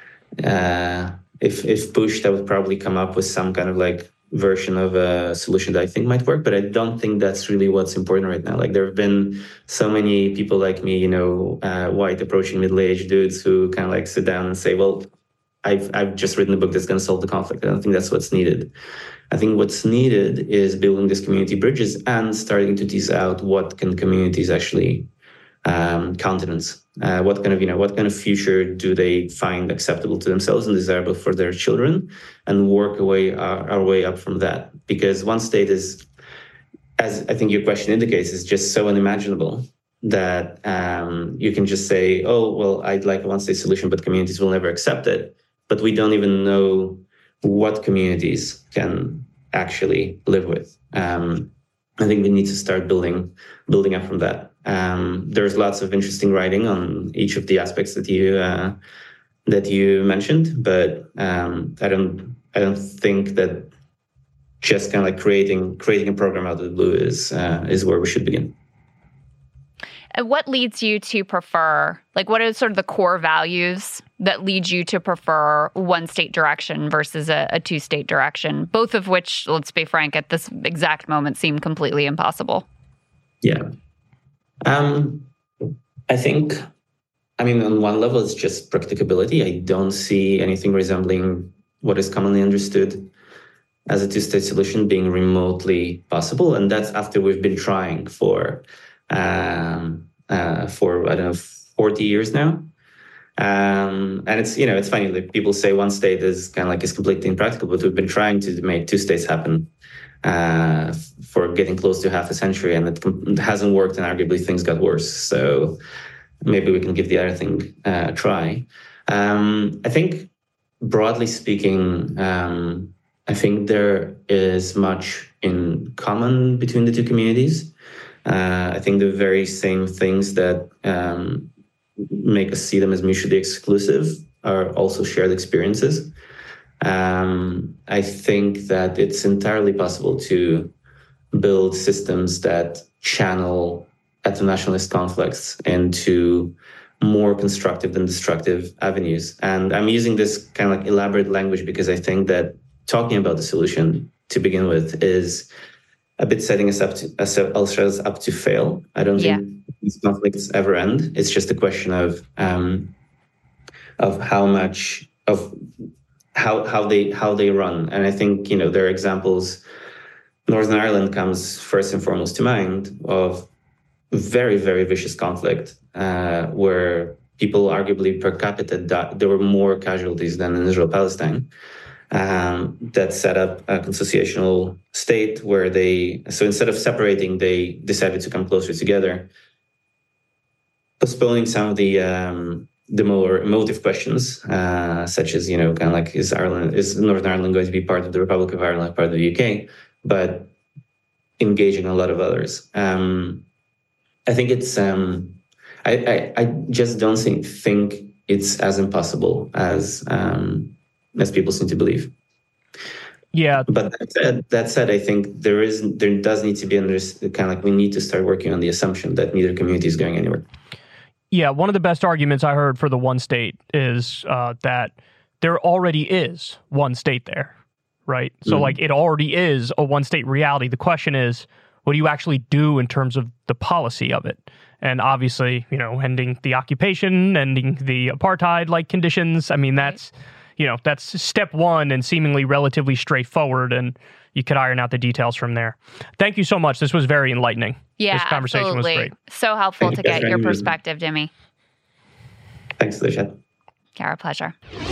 uh, if, if pushed, I would probably come up with some kind of like version of a solution that I think might work, but I don't think that's really what's important right now. Like there have been so many people like me, you know, uh, white approaching middle-aged dudes who kind of like sit down and say, well, I've, I've just written a book that's going to solve the conflict. I don't think that's what's needed. I think what's needed is building these community bridges and starting to tease out what can communities actually um, countenance. Uh, what kind of, you know, what kind of future do they find acceptable to themselves and desirable for their children, and work away our, our way up from that. Because one state is, as I think your question indicates, is just so unimaginable that um, you can just say, oh, well, I'd like a one state solution, but communities will never accept it. but we don't even know what communities can actually live with. Um, I think we need to start building building up from that. Um, there's lots of interesting writing on each of the aspects that you uh, that you mentioned, but um, I don't I don't think that just kind of like creating creating a program out of the blue is uh, is where we should begin. And what leads you to prefer, like, what are sort of the core values that lead you to prefer one state direction versus a, a two state direction? Both of which, let's be frank, at this exact moment seem completely impossible. Yeah. Um, I think, I mean, on one level, it's just practicability. I don't see anything resembling what is commonly understood as a two-state solution being remotely possible. And that's after we've been trying for, um, uh, for I don't know, forty years now. Um, and it's, you know, it's funny, like people say one state is kind of like is completely impractical, but we've been trying to make two states happen uh, for getting close to half a century, and it, com- it hasn't worked, and arguably things got worse. So maybe we can give the other thing uh, a try. Um, I think, broadly speaking, um, I think there is much in common between the two communities. Uh, I think the very same things that um, make us see them as mutually exclusive are also shared experiences. Um, I think that it's entirely possible to build systems that channel ethno-nationalist conflicts into more constructive than destructive avenues. And I'm using this kind of like elaborate language because I think that talking about the solution to begin with is a bit setting us up to us up to fail. I don't yeah. think these conflicts ever end. It's just a question of um, of how much of how how they how they run. And I think, you know, there are examples. Northern Ireland comes first and foremost to mind of very very vicious conflict uh, where people arguably per capita died. There were more casualties than in Israel-Palestine. Um, that set up a consociational state where they, so instead of separating, they decided to come closer together, postponing some of the um, the more emotive questions, uh, such as, you know, kind of like, is Ireland, is Northern Ireland going to be part of the Republic of Ireland, part of the U K, but engaging a lot of others. Um, I think it's, um, I, I, I just don't think, think it's as impossible as, um, as people seem to believe. Yeah. But that said, that said, I think there is, there does need to be under, kind of like we need to start working on the assumption that neither community is going anywhere. Yeah. One of the best arguments I heard for the one state is uh, that there already is one state there, right? So mm-hmm. like it already is a one state reality. The question is, what do you actually do in terms of the policy of it? And obviously, you know, ending the occupation, ending the apartheid-like conditions. I mean, that's, you know, that's step one and seemingly relatively straightforward, and you could iron out the details from there. Thank you so much. This was very enlightening. Yeah, this conversation absolutely. was great. So helpful Thank to you get your perspective, Dimi. Thanks, Alicia. Yeah, our pleasure.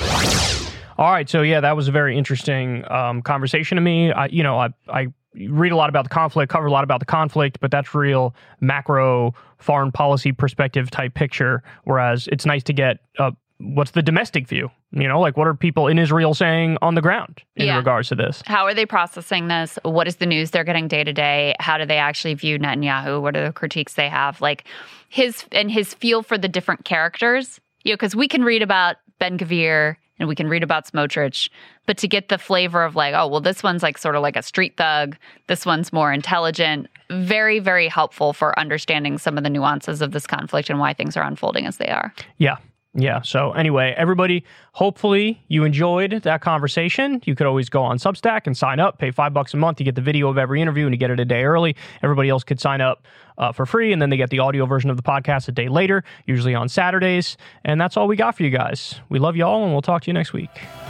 All right, so yeah, that was a very interesting um, conversation to me. I, you know, I, I read a lot about the conflict, cover a lot about the conflict, but that's real macro foreign policy perspective type picture, whereas it's nice to get uh, what's the domestic view? You know, like what are people in Israel saying on the ground in yeah. regards to this? How are they processing this? What is the news they're getting day to day? How do they actually view Netanyahu? What are the critiques they have? Like his and his feel for the different characters, you know, because we can read about Ben-Gvir and we can read about Smotrich, but to get the flavor of like, oh, well, this one's like sort of like a street thug. This one's more intelligent. Very, very helpful for understanding some of the nuances of this conflict and why things are unfolding as they are. Yeah. Yeah. So anyway, everybody, hopefully you enjoyed that conversation. You could always go on Substack and sign up, pay five bucks a month. You get the video of every interview and you get it a day early. Everybody else could sign up uh, for free, and then they get the audio version of the podcast a day later, usually on Saturdays. And that's all we got for you guys. We love you all, and we'll talk to you next week.